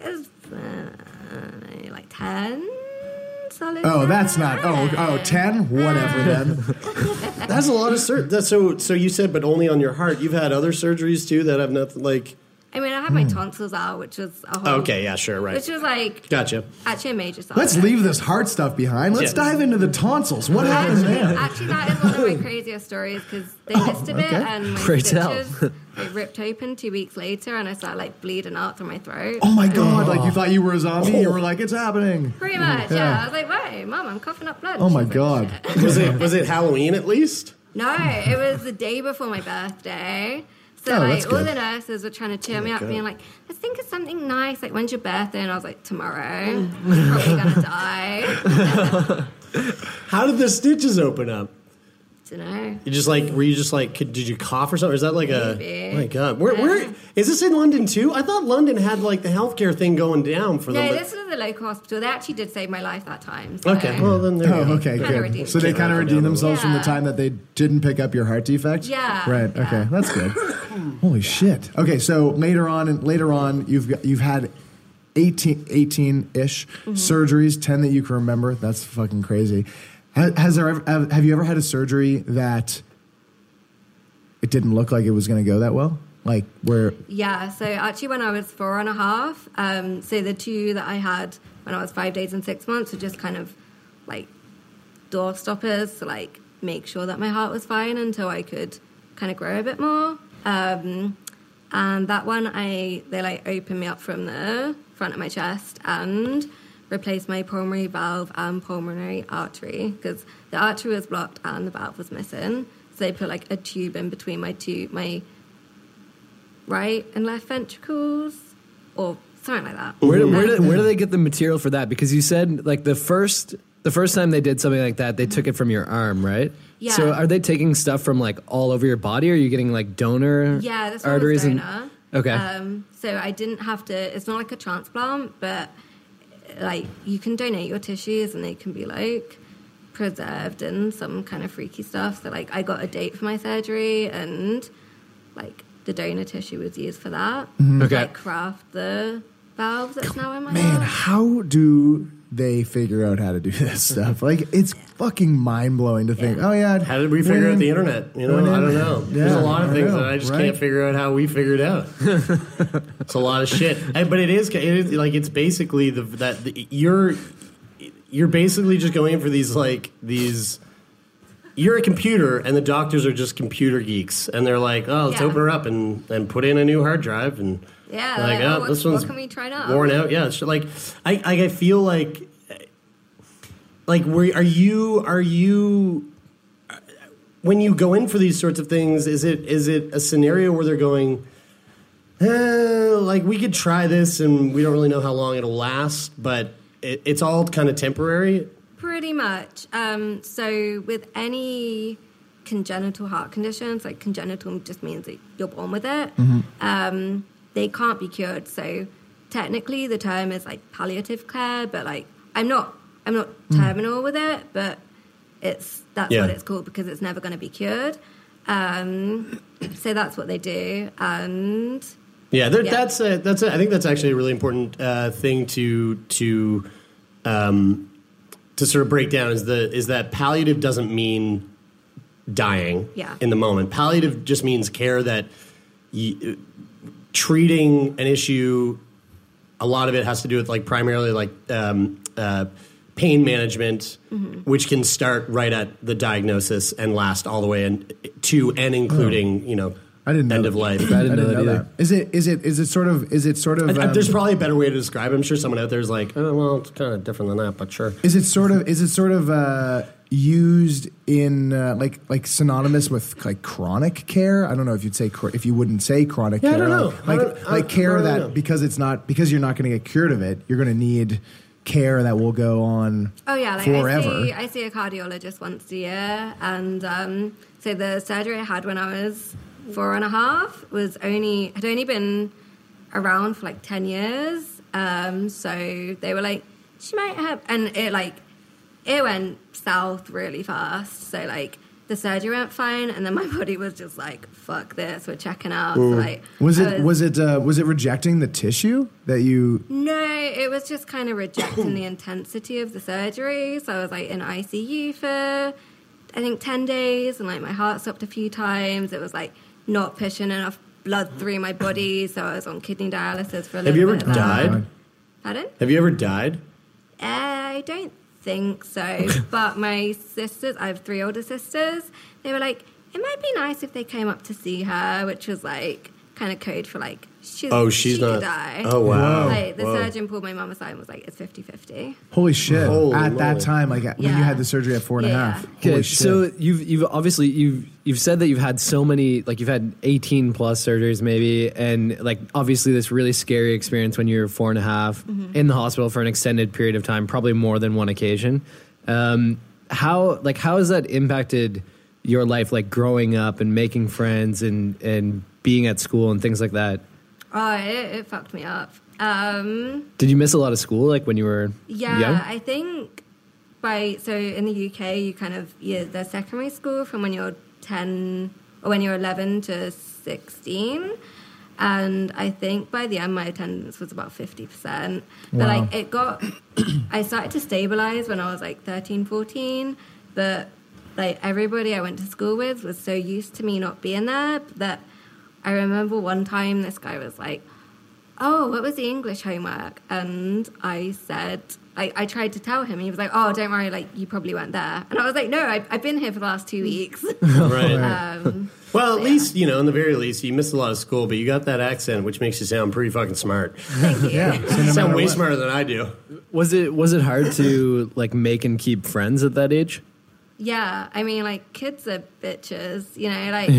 Speaker 9: uh, like ten. Solid.
Speaker 10: Oh, that's not. Oh, oh, ten. Whatever then.
Speaker 8: That's a lot of sur- that's so so you said but only on your heart. You've had other surgeries too that have nothing like
Speaker 9: I mean, I had my tonsils out, which was a whole.
Speaker 8: Okay, yeah, sure, right.
Speaker 9: Which was like
Speaker 8: Gotcha.
Speaker 9: actually a major side
Speaker 10: Let's
Speaker 9: effect.
Speaker 10: leave this heart stuff behind. Let's
Speaker 8: Yeah.
Speaker 10: dive into the tonsils. What happened
Speaker 9: Actually,
Speaker 10: there?
Speaker 9: actually, that is one of my craziest stories because they missed a bit
Speaker 10: okay.
Speaker 9: and my
Speaker 11: Pray tell.
Speaker 9: stitches like, ripped open two weeks later and I started like bleeding out through my throat.
Speaker 10: Oh my god! Like you thought you were a zombie. You were like, it's happening.
Speaker 9: Pretty much, yeah.
Speaker 10: Yeah.
Speaker 9: I was like, wait, Mum, I'm coughing up blood.
Speaker 10: Oh
Speaker 9: She
Speaker 10: my
Speaker 9: was like,
Speaker 10: god!
Speaker 9: "Shit."
Speaker 8: Was it was it Halloween at least?
Speaker 9: No, it was the day before my birthday. So
Speaker 10: Oh,
Speaker 9: like
Speaker 10: that's
Speaker 9: all
Speaker 10: good.
Speaker 9: the nurses were trying to cheer me up, being like, "Let's think of something nice. Like, when's your birthday?" And I was like, "Tomorrow. I'm probably gonna die."
Speaker 8: How did the stitches open up?
Speaker 9: don't know.
Speaker 8: You just like, were you just like, could, did you cough or something? Or is that like a,
Speaker 9: Maybe.
Speaker 8: oh my God. Where, where, is this in London too? I thought London had like the healthcare thing going down for
Speaker 9: No,
Speaker 8: them.
Speaker 9: this was the local hospital. They actually did save my life that time. So.
Speaker 8: Okay, well then there you
Speaker 10: Oh,
Speaker 8: go.
Speaker 10: okay,
Speaker 9: Kinda
Speaker 10: good.
Speaker 9: redeemed
Speaker 10: So they
Speaker 9: it.
Speaker 10: kind of redeemed themselves from the
Speaker 9: Yeah.
Speaker 10: time that they didn't pick up your heart defect.
Speaker 9: Yeah,
Speaker 10: Right.
Speaker 9: yeah.
Speaker 10: Okay, that's good. Holy shit. Okay, so later on, and later on, you've got, you've had eighteen, eighteen-ish
Speaker 9: Mm-hmm.
Speaker 10: surgeries, ten that you can remember. That's fucking crazy. Ha- Has there ever, have you ever had a surgery that it didn't look like it was going to go that well? Like where?
Speaker 9: Yeah, so actually when I was four and a half, um, so the two that I had when I was five days and six months were just kind of like door stoppers to like make sure that my heart was fine until I could kind of grow a bit more. Um, and that one, I they like opened me up from the front of my chest and replaced my pulmonary valve and pulmonary artery because the artery was blocked and the valve was missing. So they put like a tube in between my two my right and left ventricles or something like that.
Speaker 11: Where, do- where, do, where do they get the material for that? Because you said like the first the first time they did something like that, they took it from your arm, right?
Speaker 9: Yeah.
Speaker 11: So are they taking stuff from like all over your body? Or are you getting like donor
Speaker 9: Yeah, this one
Speaker 11: arteries
Speaker 9: was
Speaker 11: and
Speaker 9: donor.
Speaker 11: okay?
Speaker 9: Um, so I didn't have to. It's not like a transplant, but like you can donate your tissues and they can be like preserved and some kind of freaky stuff. So like I got a date for my surgery and like the donor tissue was used for that.
Speaker 10: Mhm.
Speaker 9: To,
Speaker 10: Okay.
Speaker 9: like craft the valve that's now in my
Speaker 10: Man,
Speaker 9: heart.
Speaker 10: how do they figure out how to do this stuff? Like, it's fucking mind blowing to think. Oh yeah,
Speaker 8: How did we figure out the internet? You know,
Speaker 10: went in-
Speaker 8: I don't know. There's
Speaker 10: Yeah,
Speaker 8: a lot of
Speaker 10: I
Speaker 8: things
Speaker 10: know,
Speaker 8: that I just
Speaker 10: right?
Speaker 8: can't figure out how we figured out. It's a lot of shit. And- But it is, it is like it's basically the that the, you're you're basically just going in for these like these. You're a computer, and the doctors are just computer geeks, and they're like, "Oh, let's
Speaker 9: Yeah.
Speaker 8: open her up and, and put in a new hard drive." And
Speaker 9: Yeah,
Speaker 8: like,
Speaker 9: like,
Speaker 8: "Oh,
Speaker 9: oh, what-
Speaker 8: this
Speaker 9: what
Speaker 8: one's
Speaker 9: can we try now?"
Speaker 8: worn out. Yeah, it's like I, I I feel like like where are you are you when you go in for these sorts of things? Is it is it a scenario where they're going? Eh, like we could try this, and we don't really know how long it'll last, but it, it's all kind of temporary.
Speaker 9: Pretty much. Um, so with any congenital heart conditions, like congenital just means that you're born with it,
Speaker 10: Mhm.
Speaker 9: um, they can't be cured. So technically the term is like palliative care, but like I'm not I'm not
Speaker 10: Mm.
Speaker 9: terminal with it, but it's that's
Speaker 8: Yeah.
Speaker 9: what it's called because it's never going to be cured. Um, so that's what they do, and
Speaker 8: Yeah, there,
Speaker 9: Yeah.
Speaker 8: that's a, that's a, I think that's actually a really important uh, thing to to um, to sort of break down is the is that palliative doesn't mean dying
Speaker 9: Yeah.
Speaker 8: in the moment. Palliative just means care that y- treating an issue. A lot of it has to do with like primarily like um, uh, pain management,
Speaker 9: Mhm.
Speaker 8: which can start right at the diagnosis and last all the way in, to and including you know
Speaker 10: I didn't know
Speaker 8: end
Speaker 10: that.
Speaker 8: of life.
Speaker 10: I didn't know that. Is it is it is it sort of is it sort of
Speaker 8: I- I-
Speaker 10: um,
Speaker 8: there's probably a better way to describe it. I'm sure someone out there is like, oh, well, it's kind of different than that, but sure.
Speaker 10: Is it sort of is it sort of uh, used in uh, like like synonymous with like chronic care? I don't know if you'd say chr- if you wouldn't say chronic
Speaker 8: Yeah, I
Speaker 10: care.
Speaker 8: don't know.
Speaker 10: Like
Speaker 8: I
Speaker 10: like,
Speaker 8: don't- I-
Speaker 10: like care
Speaker 8: I don't
Speaker 10: that
Speaker 8: know.
Speaker 10: because it's not because you're not going to get cured of it, you're going to need care that will go on
Speaker 9: Oh yeah, like
Speaker 10: forever.
Speaker 9: I see, I see a cardiologist once a year, and um, so the surgery I had when I was four and a half was only had only been around for like ten years. Um, so they were like, she might have, and it like it went south really fast. So like the surgery went fine, and then my body was just like, fuck this, we're checking out. So,
Speaker 10: Mm.
Speaker 9: like
Speaker 10: was
Speaker 9: I
Speaker 10: it was it uh, was it rejecting the tissue that you?
Speaker 9: No, it was just kind of rejecting the intensity of the surgery. So I was like in I C U for I think ten days, and like my heart stopped a few times. It was like not pushing enough blood through my body, so I was on kidney dialysis for a little
Speaker 8: Have you ever
Speaker 9: bit of that.
Speaker 8: died?
Speaker 9: Pardon?
Speaker 8: Have you ever died?
Speaker 9: I don't think so. But my sisters, I have three older sisters, they were like, it might be nice if they came up to see her, which was like kind of code for like, she's,
Speaker 8: Oh, she's
Speaker 9: she
Speaker 8: not-
Speaker 9: could die.
Speaker 8: oh, wow.
Speaker 9: Like the
Speaker 8: Whoa.
Speaker 9: surgeon pulled my mum aside and was like, it's fifty-fifty.
Speaker 10: Holy shit!
Speaker 8: Holy
Speaker 10: at that
Speaker 8: moly.
Speaker 10: time, like when you
Speaker 9: Yeah.
Speaker 10: had the surgery at four and a
Speaker 9: Yeah.
Speaker 10: half.
Speaker 11: Okay,
Speaker 10: Holy shit!
Speaker 11: so you've you've obviously you've you've said that you've had so many, like you've had eighteen plus surgeries maybe, and like obviously this really scary experience when you're four and a half
Speaker 9: Mhm.
Speaker 11: in the hospital for an extended period of time, probably more than one occasion. Um, how like how has that impacted your life, like growing up and making friends and, and being at school and things like that?
Speaker 9: Oh, it, it fucked me up. Um,
Speaker 11: Did you miss a lot of school, like when you were
Speaker 9: yeah,
Speaker 11: young?
Speaker 9: I think by, so in the U K, you kind of, yeah, the secondary school from when you're ten, or when you're eleven to sixteen. And I think by the end, my attendance was about fifty percent. But
Speaker 10: Wow.
Speaker 9: like it got, I started to stabilize when I was like thirteen, fourteen. But like everybody I went to school with was so used to me not being there that I remember one time this guy was like, oh, what was the English homework? And I said, I, I tried to tell him. He was like, oh, don't worry, like, you probably weren't there. And I was like, no, I, I've been here for the last two weeks.
Speaker 8: Right.
Speaker 9: um,
Speaker 8: Well, at least, you know, in the very least, you missed a lot of school, but you got that accent, which makes you sound pretty fucking smart.
Speaker 9: Thank you.
Speaker 10: Yeah. So no
Speaker 8: You sound
Speaker 10: matter
Speaker 8: way
Speaker 10: what.
Speaker 8: smarter than I do.
Speaker 11: Was it was it hard to like make and keep friends at that age?
Speaker 9: Yeah, I mean, like, kids are bitches, you know, like,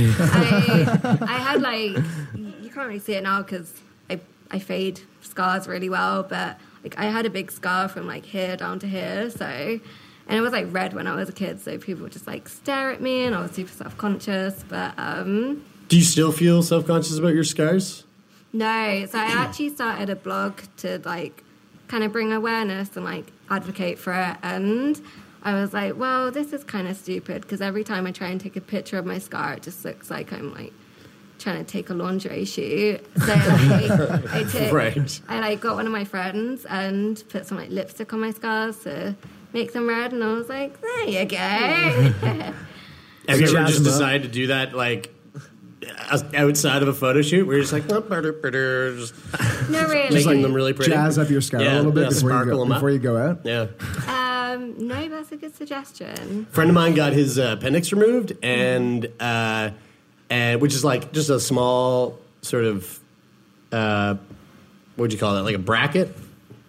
Speaker 9: I, I had, like, you can't really see it now because I, I fade scars really well, but, like, I had a big scar from, like, here down to here, so, and it was, like, red when I was a kid, so people would just, like, stare at me, and I was super self-conscious, but, um...
Speaker 8: Do you still feel self-conscious about your scars?
Speaker 9: No, so I actually started a blog to, like, kind of bring awareness and, like, advocate for it, and... I was like, well, this is kind of stupid because every time I try and take a picture of my scar, it just looks like I'm like trying to take a lingerie shoot. So like, I took,
Speaker 8: Right.
Speaker 9: I like got one of my friends and put some like lipstick on my scars to make them red, and I was like, there you go.
Speaker 8: Have you ever
Speaker 11: Jazz
Speaker 8: just
Speaker 11: them up.
Speaker 8: decided to do that, like, outside of a photo shoot, where you're just like, oh, brr, brr, brr, just
Speaker 9: No, really.
Speaker 8: making them really pretty?
Speaker 10: Jazz up your scar
Speaker 8: Yeah,
Speaker 10: a little bit
Speaker 8: yeah,
Speaker 10: before, you
Speaker 8: sparkle
Speaker 10: go,
Speaker 8: them up.
Speaker 10: before you go out.
Speaker 8: Yeah.
Speaker 9: Um, no, that's a good suggestion.
Speaker 8: A friend of mine got his uh, appendix removed, and uh, and which is like just a small sort of uh, what would you call that? Like a bracket.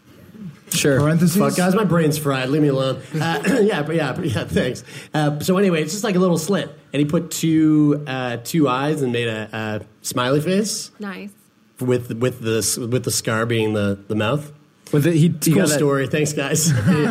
Speaker 11: Sure.
Speaker 10: Parentheses.
Speaker 8: Fuck, guys, my brain's fried. Leave me alone. Uh, yeah, but yeah, but yeah. Thanks. Uh, so anyway, it's just like a little slit, and he put two uh, two eyes and made a, a smiley face
Speaker 9: Nice.
Speaker 8: with with the with the scar being the the mouth.
Speaker 11: With it, he, he
Speaker 8: Cool
Speaker 11: got that,
Speaker 8: story. Thanks, guys.
Speaker 11: he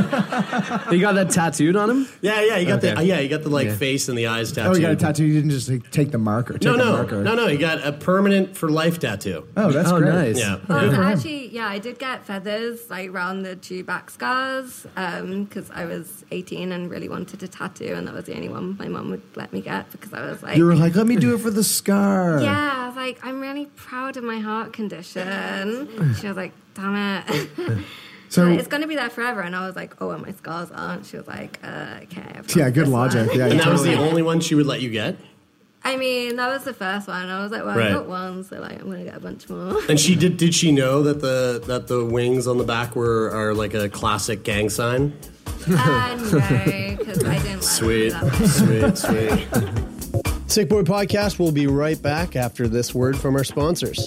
Speaker 11: got that tattooed on him.
Speaker 8: yeah, yeah. You got the
Speaker 11: Okay.
Speaker 8: uh, yeah, you got the like
Speaker 11: Yeah.
Speaker 8: face and the eyes tattooed.
Speaker 10: Oh, you got a tattoo. You didn't just like, take the marker. Take
Speaker 8: No,
Speaker 10: the
Speaker 8: no,
Speaker 10: marker.
Speaker 8: no, no. You got a permanent for life tattoo.
Speaker 10: Oh, that's
Speaker 11: Oh,
Speaker 10: great.
Speaker 11: nice.
Speaker 8: Yeah.
Speaker 9: Oh,
Speaker 10: Yeah.
Speaker 9: actually, yeah, I did get feathers like around the two back scars because I was eighteen and really wanted a tattoo, and that was the only one my mum would let me get because I was like,
Speaker 10: You were like, let me do it for the scar.
Speaker 9: yeah, I was like, I'm really proud of my heart condition. She was like, damn it.
Speaker 10: So
Speaker 9: Like, it's going to be there forever. And I was like, oh, and my scars aren't. She was like, uh, okay. I've
Speaker 10: yeah,
Speaker 9: got
Speaker 10: good
Speaker 9: this
Speaker 10: logic.
Speaker 9: one.
Speaker 10: Yeah,
Speaker 8: And
Speaker 10: you
Speaker 8: that was the
Speaker 10: totally-
Speaker 8: only one she would let you get.
Speaker 9: I mean, that was the first one. I was like, well,
Speaker 8: Right.
Speaker 9: I got one, so like, I'm going to get a bunch more.
Speaker 8: And she did. Did she know that the that the wings on the back were are like a classic gang sign?
Speaker 9: uh, no, because I didn't let
Speaker 8: Sweet,
Speaker 9: her do that.
Speaker 8: sweet, sweet. Sick Boy Podcast. We'll be right back after this word from our sponsors.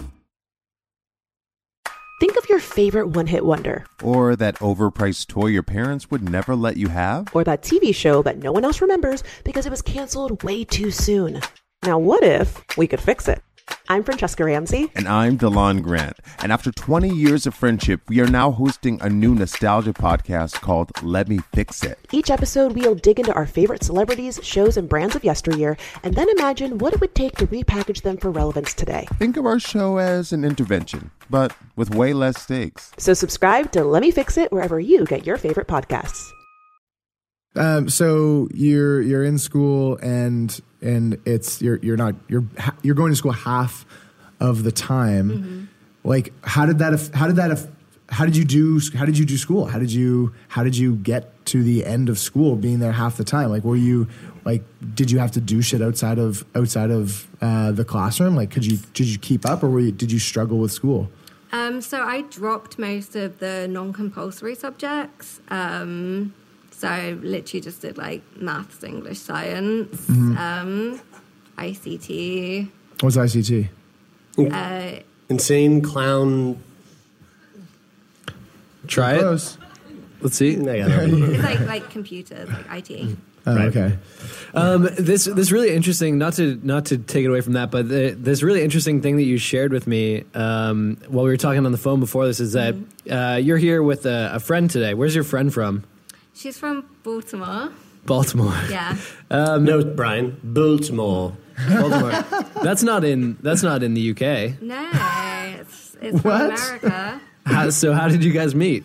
Speaker 13: Think of your favorite one-hit wonder.
Speaker 14: Or that overpriced toy your parents would never let you have?
Speaker 13: Or that T V show that no one else remembers because it was canceled way too soon. Now what if we could fix it? I'm Francesca Ramsey.
Speaker 14: And I'm DeLon Grant. And after twenty years of friendship, we are now hosting a new nostalgia podcast called Let Me Fix It.
Speaker 13: Each episode, we'll dig into our favorite celebrities, shows, and brands of yesteryear, and then imagine what it would take to repackage them for relevance today.
Speaker 14: Think of our show as an intervention, but with way less stakes.
Speaker 13: So subscribe to Let Me Fix It wherever you get your favorite podcasts.
Speaker 10: Um, so you're you're in school and and it's you're you're not you're ha- you're going to school half of the time.
Speaker 9: Mm-hmm.
Speaker 10: Like how did that aff- how did that aff- how did you do how did you do school? How did you how did you get to the end of school being there half the time? Like were you like did you have to do shit outside of outside of uh, the classroom? Like could you did you keep up or were you, did you struggle with school?
Speaker 9: Um, so I dropped most of the non-compulsory subjects. Um, so I literally just did like maths, English, science,
Speaker 10: Mhm.
Speaker 9: um, I C T.
Speaker 10: What's I C T?
Speaker 9: Uh,
Speaker 8: Insane clown.
Speaker 11: Try it.
Speaker 10: Close.
Speaker 11: Let's see.
Speaker 9: it's like like computers, like I T.
Speaker 10: Oh, okay.
Speaker 11: Um, this this really interesting. Not to not to take it away from that, but the, this really interesting thing that you shared with me um, while we were talking on the phone before this is that uh, you're here with a, a friend today. Where's your friend from?
Speaker 9: She's from Baltimore.
Speaker 11: Baltimore.
Speaker 9: Yeah.
Speaker 11: Um,
Speaker 8: no, Brian, Baltimore.
Speaker 11: Baltimore. That's not in. That's not in the U K.
Speaker 9: No, it's, it's from
Speaker 11: What?
Speaker 9: America.
Speaker 11: How, so how did you guys meet?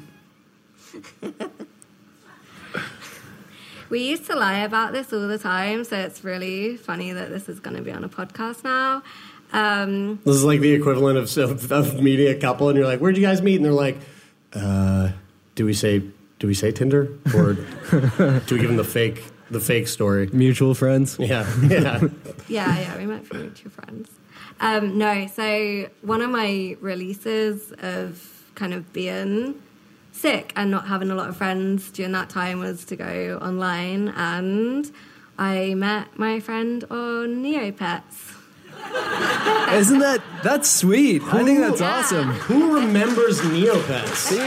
Speaker 9: We used to lie about this all the time, so it's really funny that this is going to be on a podcast now. Um,
Speaker 8: This is like the equivalent of, of of meeting a couple, and you're like, "Where'd you guys meet?" And they're like, uh, "Do we say do we say Tinder or do we give them the fake the fake story?"
Speaker 11: Mutual friends.
Speaker 8: Yeah, yeah.
Speaker 9: yeah, yeah, we met from mutual friends. Um, no, so one of my releases of kind of being sick and not having a lot of friends during that time was to go online, and I met my friend on Neopets.
Speaker 11: Isn't that that's sweet? I think that's
Speaker 9: Yeah.
Speaker 11: awesome.
Speaker 8: Who remembers Neopets? See,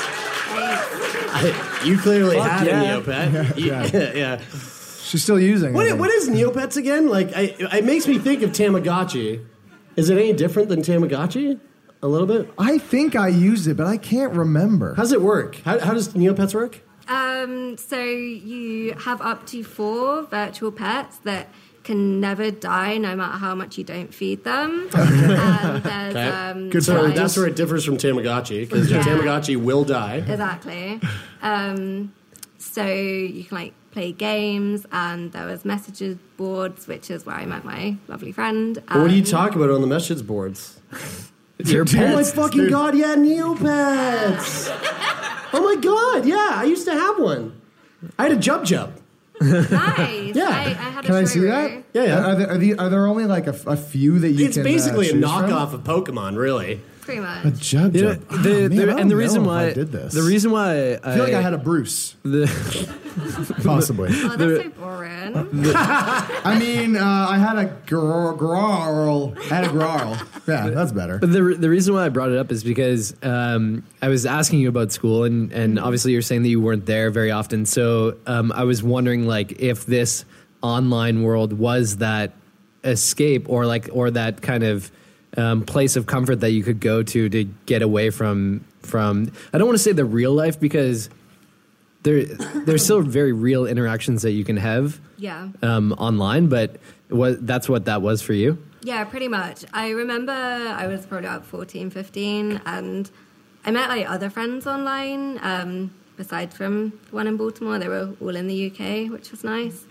Speaker 8: I, you clearly
Speaker 10: Fuck
Speaker 8: had
Speaker 10: yeah.
Speaker 8: a Neopet.
Speaker 10: Yeah.
Speaker 8: yeah. yeah.
Speaker 10: She's still using
Speaker 8: What,
Speaker 10: it.
Speaker 8: what is Neopets again? Like, I, it makes me think of Tamagotchi. Is it any different than Tamagotchi? A little bit.
Speaker 10: I think I used it, but I can't remember.
Speaker 8: How does it work? How, how does Neopets work?
Speaker 9: Um, so you have up to four virtual pets that can never die, no matter how much you don't feed them. And there's, um,
Speaker 8: Good so
Speaker 9: like-
Speaker 8: that's where it differs from Tamagotchi, because your
Speaker 9: Yeah.
Speaker 8: Tamagotchi will die.
Speaker 9: Exactly. Um, so you can like play games, and there was messages boards, which is where I met my lovely friend.
Speaker 8: But what do you
Speaker 9: and-
Speaker 8: talk about on the message boards?
Speaker 11: Your
Speaker 8: Oh my
Speaker 11: pets.
Speaker 8: fucking
Speaker 11: Dude.
Speaker 8: god, yeah, Neopets! Oh my god, yeah, I used to have one. I had a Jub Jub.
Speaker 9: Nice.
Speaker 8: Yeah.
Speaker 9: I, I had
Speaker 10: Can
Speaker 9: a
Speaker 10: I see
Speaker 9: Shrew.
Speaker 10: that?
Speaker 8: Yeah, yeah.
Speaker 10: Are there, are, the, are there only like a, a few that you
Speaker 8: It's
Speaker 10: can
Speaker 8: basically
Speaker 10: uh,
Speaker 8: a
Speaker 10: choose
Speaker 8: knockoff
Speaker 10: from?
Speaker 8: of Pokemon, really.
Speaker 9: Pretty much.
Speaker 10: A Jub
Speaker 11: You know,
Speaker 10: Jub.
Speaker 11: the,
Speaker 10: Oh, man,
Speaker 11: the,
Speaker 10: I don't
Speaker 11: and the reason
Speaker 10: know if
Speaker 11: why
Speaker 10: I did this.
Speaker 11: the reason why
Speaker 10: I feel like I had a Bruce.
Speaker 11: the
Speaker 10: Possibly.
Speaker 9: Oh, that's so boring.
Speaker 10: I mean, uh, I had a girl. girl I had a girl. Yeah, that's better.
Speaker 11: But the the reason why I brought it up is because um, I was asking you about school, and, and obviously you're saying that you weren't there very often. So um, I was wondering, like, if this online world was that escape, or like, or that kind of um, place of comfort that you could go to to get away from from. I don't want to say the real life, because there there's still very real interactions that you can have
Speaker 9: Yeah.
Speaker 11: um, online, but what that's what that was for you.
Speaker 9: Yeah, pretty much. I remember I was probably about fourteen, fifteen, and I met like other friends online. Um, besides from the one in Baltimore, they were all in the U K, which was nice.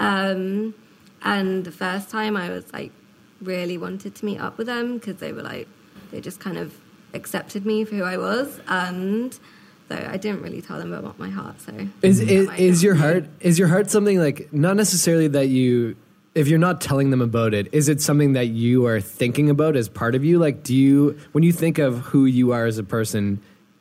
Speaker 9: Um, and the first time I was like really wanted to meet up with them, because they were like, they just kind of accepted me for who I was. And though I didn't really tell them about my heart, so
Speaker 11: Is
Speaker 9: that
Speaker 11: is,
Speaker 9: might
Speaker 11: is
Speaker 9: not
Speaker 11: your
Speaker 9: be-
Speaker 11: heart is your heart something like, not necessarily that you, if you're not telling them about it, is it something that you are thinking about as part of you? Like, do you, when you think of who you are as a person,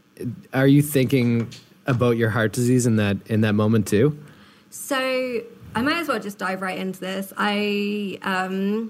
Speaker 11: are you thinking about your heart disease in that in that moment too?
Speaker 9: So I might as well just dive right into this. I um,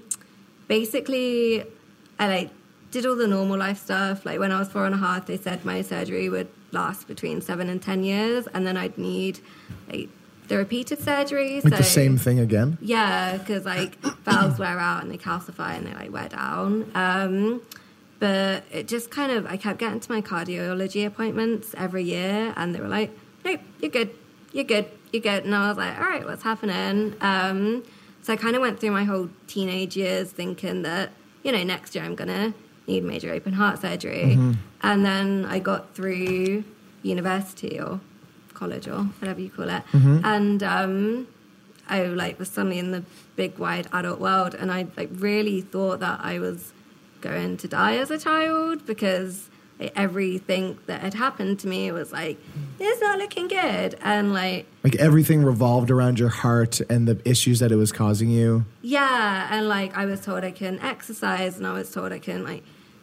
Speaker 9: basically I like did all the normal life stuff. Like when I was four and a half, they said my surgery would last between seven and ten years, and then I'd need like the repeated surgery.
Speaker 10: Like
Speaker 9: so
Speaker 10: the same thing again?
Speaker 9: yeah, because like valves wear out and they calcify and they like wear down. Um, but it just kind of, I kept getting to my cardiology appointments every year, and they were like, nope, you're good, you're good, you're good. And I was like, all right, what's happening? Um, so I kind of went through my whole teenage years thinking that, you know, next year I'm going to need major open heart surgery.
Speaker 10: Mhm.
Speaker 9: And then I got through university or college or whatever you call it.
Speaker 10: Mhm.
Speaker 9: And um, I like was suddenly in the big wide adult world, and I like really thought that I was going to die as a child, because like, everything that had happened to me was like, it's not looking good. And like,
Speaker 10: Like everything revolved around your heart and the issues that it was causing you.
Speaker 9: yeah, and like I was told I couldn't exercise, and I was told I couldn't like,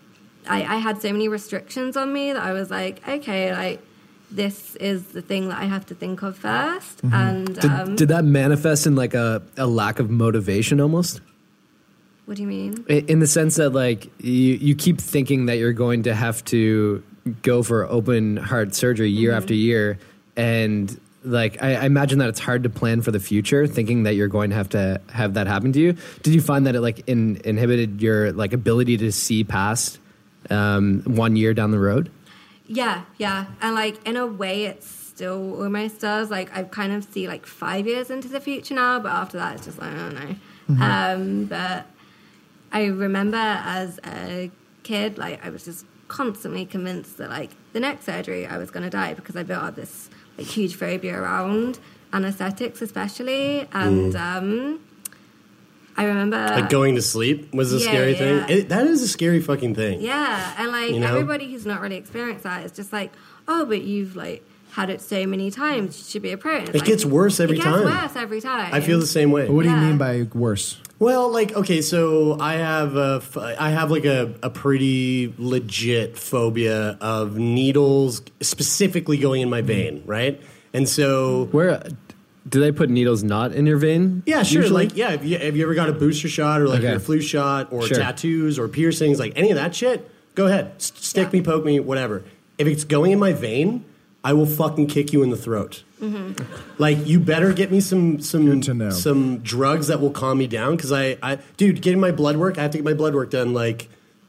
Speaker 9: I, I had so many restrictions on me that I was like, okay, like this is the thing that I have to think of first.
Speaker 11: Mhm.
Speaker 9: And
Speaker 11: Did,
Speaker 9: um,
Speaker 11: did that manifest in like a, a lack of motivation almost?
Speaker 9: what do you mean?
Speaker 11: I- In the sense that like you, you keep thinking that you're going to have to go for open heart surgery year
Speaker 9: Mhm.
Speaker 11: after year, and like I, I imagine that it's hard to plan for the future, thinking that you're going to have to have that happen to you. Did you find that it like in, inhibited your like ability to see past um, one year down the road?
Speaker 9: Yeah, yeah. And like in a way it's still almost does. Like, I kind of see, like, five years into the future now, but after that, it's just like, I don't know. Mm-hmm. Um, but I remember as a kid, like, I was just constantly convinced that, like, the next surgery I was going to die because I built up this, like, huge phobia around anesthetics especially. And... Mm. um I remember...
Speaker 8: Like going to sleep was a
Speaker 9: yeah,
Speaker 8: scary
Speaker 9: yeah.
Speaker 8: thing. It, that is a scary fucking thing.
Speaker 9: Yeah, and like
Speaker 8: you know?
Speaker 9: everybody who's not really experienced that is just like, oh, but you've like had it so many times, you should be a pro. And it's
Speaker 8: it
Speaker 9: like,
Speaker 8: gets worse every
Speaker 9: it gets
Speaker 8: time.
Speaker 9: worse every time.
Speaker 8: I feel the same way.
Speaker 10: What do
Speaker 9: Yeah.
Speaker 10: you mean by worse?
Speaker 8: Well, like, okay, so I have a, f- I have like a, a pretty legit phobia of needles specifically going in my vein, right? And so...
Speaker 11: Where... Do they put needles not in your vein?
Speaker 8: Yeah, sure.
Speaker 11: Usually?
Speaker 8: Like, yeah, have you, have you ever got a booster shot or like
Speaker 11: Okay.
Speaker 8: your flu shot or
Speaker 11: Sure.
Speaker 8: tattoos or piercings, like any of that shit? Go ahead. S- stick me, poke me, whatever. If it's going in my vein, I will fucking kick you in the throat.
Speaker 9: Mm-hmm.
Speaker 8: Like, you better get me some some some drugs that will calm me down because I, I, dude, getting my blood work, I have to get my blood work done like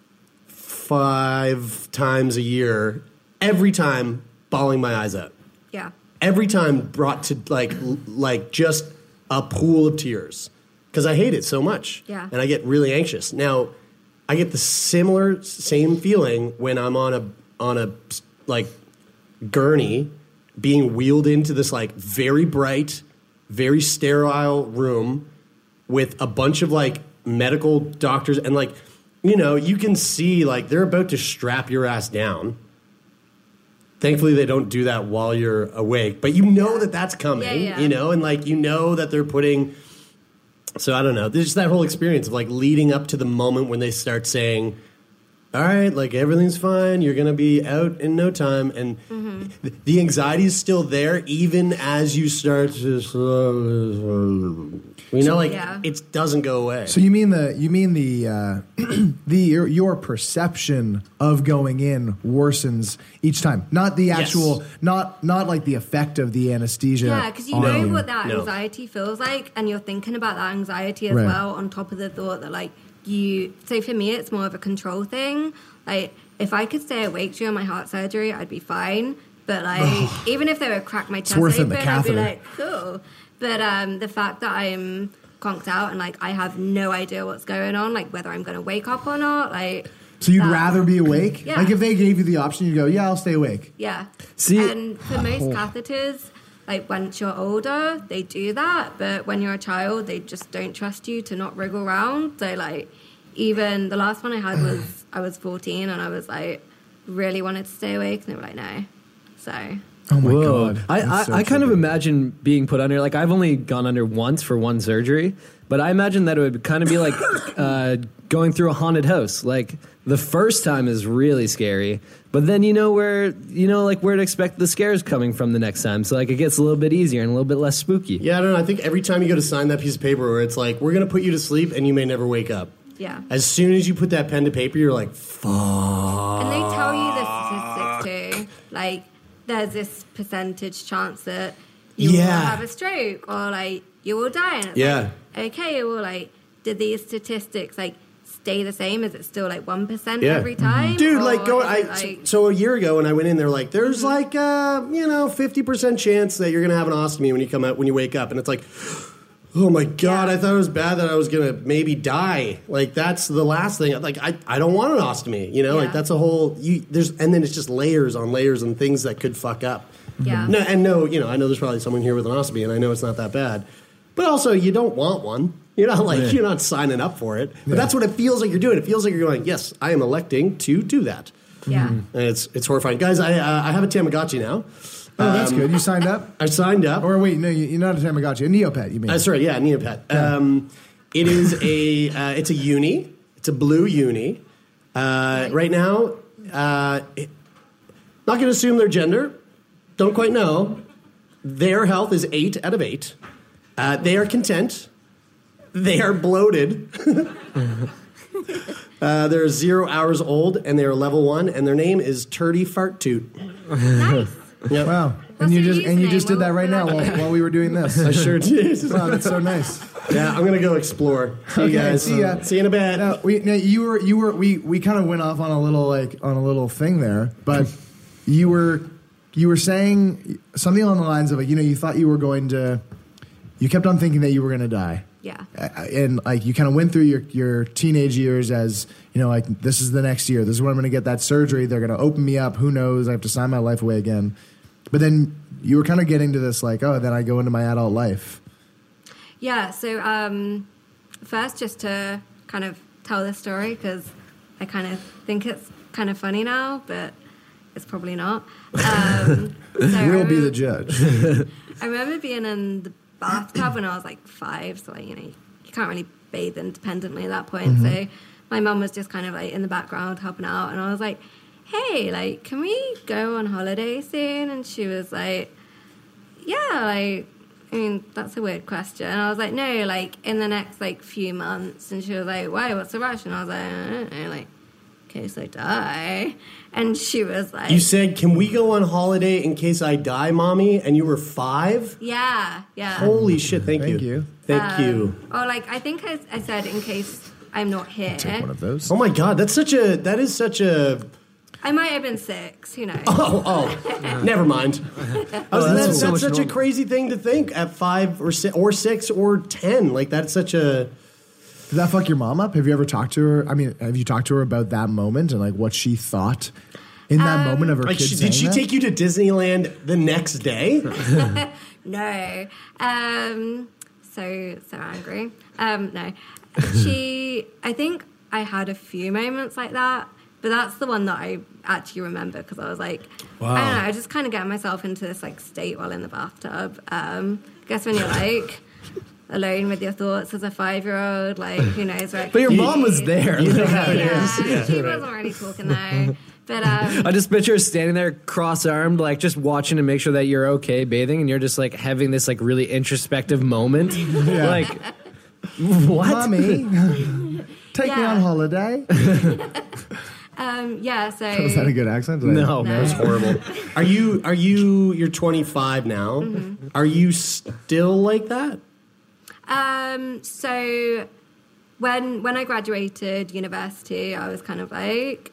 Speaker 8: five times a year. Every time, bawling my eyes out.
Speaker 9: Yeah.
Speaker 8: Every time brought to like l- like just a pool of tears because I hate it so much.
Speaker 9: Yeah.
Speaker 8: And I get really anxious. Now, I get the similar same feeling when I'm on a on a like gurney being wheeled into this like very bright, very sterile room with a bunch of like medical doctors and like, you know, you can see like they're about to strap your ass down. Thankfully, they don't do that while you're awake, but you know that that's coming,
Speaker 9: Yeah, yeah.
Speaker 8: you know, and like you know that they're putting. So I don't know. There's just that whole experience of like leading up to the moment when they start saying, "All right, like everything's fine. You're gonna be out in no time," and
Speaker 9: Mm-hmm.
Speaker 8: th- the anxiety is still there even as you start to, you know, like
Speaker 9: Yeah.
Speaker 8: it doesn't go away.
Speaker 10: So you mean the you mean the uh, the your, your perception of going in worsens each time, not the
Speaker 8: Yes.
Speaker 10: actual, not not like the effect of the anesthesia.
Speaker 9: Yeah, because you
Speaker 10: on
Speaker 9: know
Speaker 10: you.
Speaker 9: what that
Speaker 8: No.
Speaker 9: anxiety feels like, and you're thinking about that anxiety as
Speaker 10: Right.
Speaker 9: well, on top of the thought that, like, you. So for me, it's more of a control thing. Like, if I could stay awake during my heart surgery, I'd be fine. But like, even if they would crack my chest
Speaker 10: worth it,
Speaker 9: open,
Speaker 10: the
Speaker 9: I'd be
Speaker 10: catheter.
Speaker 9: like, cool. But um, the fact that I'm conked out and like I have no idea what's going on, like whether I'm going to wake up or not, like.
Speaker 10: So you'd
Speaker 9: that-
Speaker 10: rather be awake?
Speaker 9: Yeah.
Speaker 10: Like if they gave you the option, you go, yeah, I'll stay awake.
Speaker 9: Yeah.
Speaker 11: See-
Speaker 9: and for most catheters, like once you're older, they do that. But when you're a child, they just don't trust you to not wriggle around. So like, even the last one I had was I was fourteen, and I was like really wanted to stay awake, and they were like, no. So.
Speaker 10: Oh my
Speaker 11: Whoa.
Speaker 10: god!
Speaker 11: I, I,
Speaker 10: That's so
Speaker 11: I kind of
Speaker 10: trippy.
Speaker 11: imagine being put under, like, I've only gone under once for one surgery, but I imagine that it would kind of be like uh, going through a haunted house. Like, the first time is really scary, but then you know where, you know, like where to expect the scares coming from the next time. So, like, it gets a little bit easier and a little bit less spooky.
Speaker 8: Yeah, I don't know. I think every time you go to sign that piece of paper where it's like, we're going to put you to sleep and you may never wake up.
Speaker 9: Yeah.
Speaker 8: As soon as you put that pen to paper, you're like, fuck.
Speaker 9: And they tell you the statistics too. Like, there's this percentage chance that you will
Speaker 8: Yeah.
Speaker 9: have a stroke or like you will die. And it's
Speaker 8: Yeah.
Speaker 9: like, okay, well, like, did these statistics like stay the same? Is it still like one percent
Speaker 8: Yeah.
Speaker 9: every time?
Speaker 8: Dude,
Speaker 9: Or
Speaker 8: like, go.
Speaker 9: is
Speaker 8: I,
Speaker 9: it, like,
Speaker 8: so a year ago when I went in, they're like, there's like, uh, you know, fifty percent chance that you're going to have an ostomy when you come out, when you wake up. And it's like, oh my God, I thought it was bad that I was going to maybe die. Like, that's the last thing. Like, I, I don't want an ostomy, you know?
Speaker 9: Yeah.
Speaker 8: Like, that's a whole, you, there's, and then it's just layers on layers and things that could fuck up.
Speaker 9: Yeah.
Speaker 8: No, and no, you know, I know there's probably someone here with an ostomy, and I know it's not that bad. But also, you don't want one. You're not like,
Speaker 10: Yeah.
Speaker 8: you're not signing up for it. But
Speaker 10: Yeah.
Speaker 8: that's what it feels like you're doing. It feels like you're going, yes, I am electing to do that.
Speaker 9: yeah.
Speaker 8: And it's it's horrifying. Guys, I uh, I have a Tamagotchi now.
Speaker 10: Oh, that's
Speaker 8: Um,
Speaker 10: good. You signed up?
Speaker 8: I signed up.
Speaker 10: Or wait, no, you- you're not a Tamagotchi. A Neopet, you mean?
Speaker 8: Uh, sorry, yeah, Neopet. Um, it is a uh, it's a uni. It's a blue uni. Uh, right now, uh, it, not going to assume their gender. Don't quite know. Their health is eight out of eight. Uh, they are content. They are bloated. uh, they're zero hours old, and they are level one. And their name is Turdy Fart Toot.
Speaker 9: Nice.
Speaker 8: Yep.
Speaker 10: Wow.
Speaker 9: What's
Speaker 10: And you
Speaker 9: your
Speaker 10: just and you
Speaker 9: username?
Speaker 10: just did that
Speaker 9: What
Speaker 10: right now
Speaker 9: was
Speaker 10: while,
Speaker 9: that?
Speaker 10: while we were doing this.
Speaker 8: I sure did.
Speaker 10: Wow, that's so nice.
Speaker 8: Yeah, I'm gonna go explore. See you
Speaker 10: Okay,
Speaker 8: guys.
Speaker 10: see ya.
Speaker 8: See you in a bit.
Speaker 10: Now, we, now you were you were we we kind of went off on a little like on a little thing there, but you were you were saying something along the lines of like, you know, you thought you were going to, you kept on thinking that you were going to die.
Speaker 9: Yeah.
Speaker 10: And like you kind of went through your, your teenage years as, you know, like this is the next year. This is when I'm going to get that surgery. They're going to open me up. Who knows? I have to sign my life away again. But then you were kind of getting to this like, oh, then I go into my adult life.
Speaker 9: Yeah. So um, first, just to kind of tell the story, because I kind of think it's kind of funny now, but it's probably not. Um, so
Speaker 10: we'll
Speaker 9: remember,
Speaker 10: be the judge.
Speaker 9: I remember being in the bathtub when I was like five, so like, you know, you can't really bathe independently at that point.
Speaker 10: Mm-hmm.
Speaker 9: So my mum was just kind of like in the background helping out, and I was like, hey, like, can we go on holiday soon? And she was like, yeah, like, I mean, that's a weird question. And I was like, no, like, in the next, like, few months. And she was like, why, what's the rush? And I was like, I don't know, like, in case I die. And she was like...
Speaker 8: You said, can we go on holiday in case I die, Mommy? And you were five?
Speaker 9: Yeah, yeah.
Speaker 8: Holy shit, thank,
Speaker 10: Thank
Speaker 8: you.
Speaker 10: you.
Speaker 8: Thank
Speaker 9: Um,
Speaker 8: you.
Speaker 9: Or, like, I think I, I said in case I'm not here.
Speaker 10: Take one of those.
Speaker 8: Oh, my God, that's such a... That is such a...
Speaker 9: I might have been six, you know.
Speaker 8: Oh, oh, never mind. I was,
Speaker 11: Oh, that's
Speaker 8: that's
Speaker 11: so
Speaker 8: that's
Speaker 11: much
Speaker 8: such a
Speaker 11: normal.
Speaker 8: crazy thing to think at five or six or six or ten. Like that's such a.
Speaker 10: Did that fuck your mom up? Have you ever talked to her? I mean, have you talked to her about that moment and like what she thought in that
Speaker 9: Um,
Speaker 10: moment of her
Speaker 8: Like,
Speaker 10: kid
Speaker 8: she,
Speaker 10: saying
Speaker 8: did she
Speaker 10: that?
Speaker 8: take you to Disneyland the next day?
Speaker 9: No. Um, so, so angry. Um, no. She, I think I had a few moments like that, but that's the one that I actually remember because I was like,
Speaker 8: Wow.
Speaker 9: I don't know, I just kind of get myself into this like state while in the bathtub. Um, I guess when you're like alone with your thoughts as a five-year-old, like who knows where it
Speaker 11: But your
Speaker 9: could
Speaker 11: mom
Speaker 9: be.
Speaker 11: was there.
Speaker 8: You know how it
Speaker 9: Yeah,
Speaker 8: is. Yeah,
Speaker 9: she
Speaker 8: right.
Speaker 9: wasn't really talking though. But um,
Speaker 11: I just picture her standing there cross-armed, like just watching to make sure that you're okay bathing, and you're just like having this like really introspective moment. Like, what?
Speaker 10: Mommy, take me
Speaker 9: Yeah.
Speaker 10: on holiday.
Speaker 9: um, yeah, so
Speaker 10: Was that a good accent? Did I-
Speaker 11: No.
Speaker 9: No.
Speaker 8: That's horrible. Are you? Are you? You're twenty-five now.
Speaker 9: Mm-hmm.
Speaker 8: Are you still like that?
Speaker 9: Um, so when when I graduated university, I was kind of like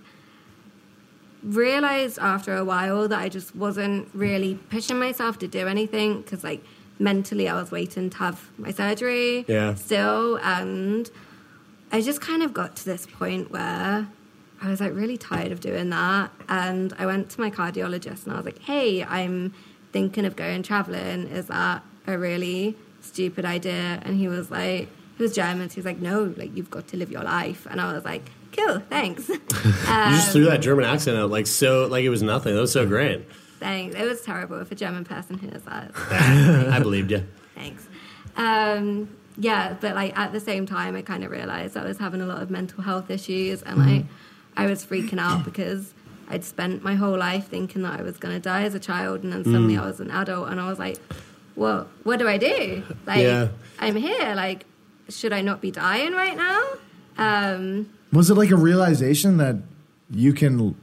Speaker 9: realized after a while that I just wasn't really pushing myself to do anything because like mentally I was waiting to have my surgery
Speaker 8: Yeah.
Speaker 9: still, and I just kind of got to this point where I was like really tired of doing that, and I went to my cardiologist and I was like, hey, I'm thinking of going traveling, is that a really stupid idea? And he was like, he was German, so he was like, no, like you've got to live your life. And I was like, cool, thanks. um,
Speaker 8: You just threw that German accent out like so, like it was nothing. That was so great.
Speaker 9: Thanks. It was terrible if a German person hears that.
Speaker 8: I believed you.
Speaker 9: Thanks. Um, yeah, but like at the same time, I kind of realized I was having a lot of mental health issues, and like I was freaking out because I'd spent my whole life thinking that I was going to die as a child, and then suddenly I was an adult, and I was like, well, what do I do? Like,
Speaker 8: Yeah.
Speaker 9: I'm here. Like, should I not be dying right now? Um,
Speaker 10: Was it like a realization that you can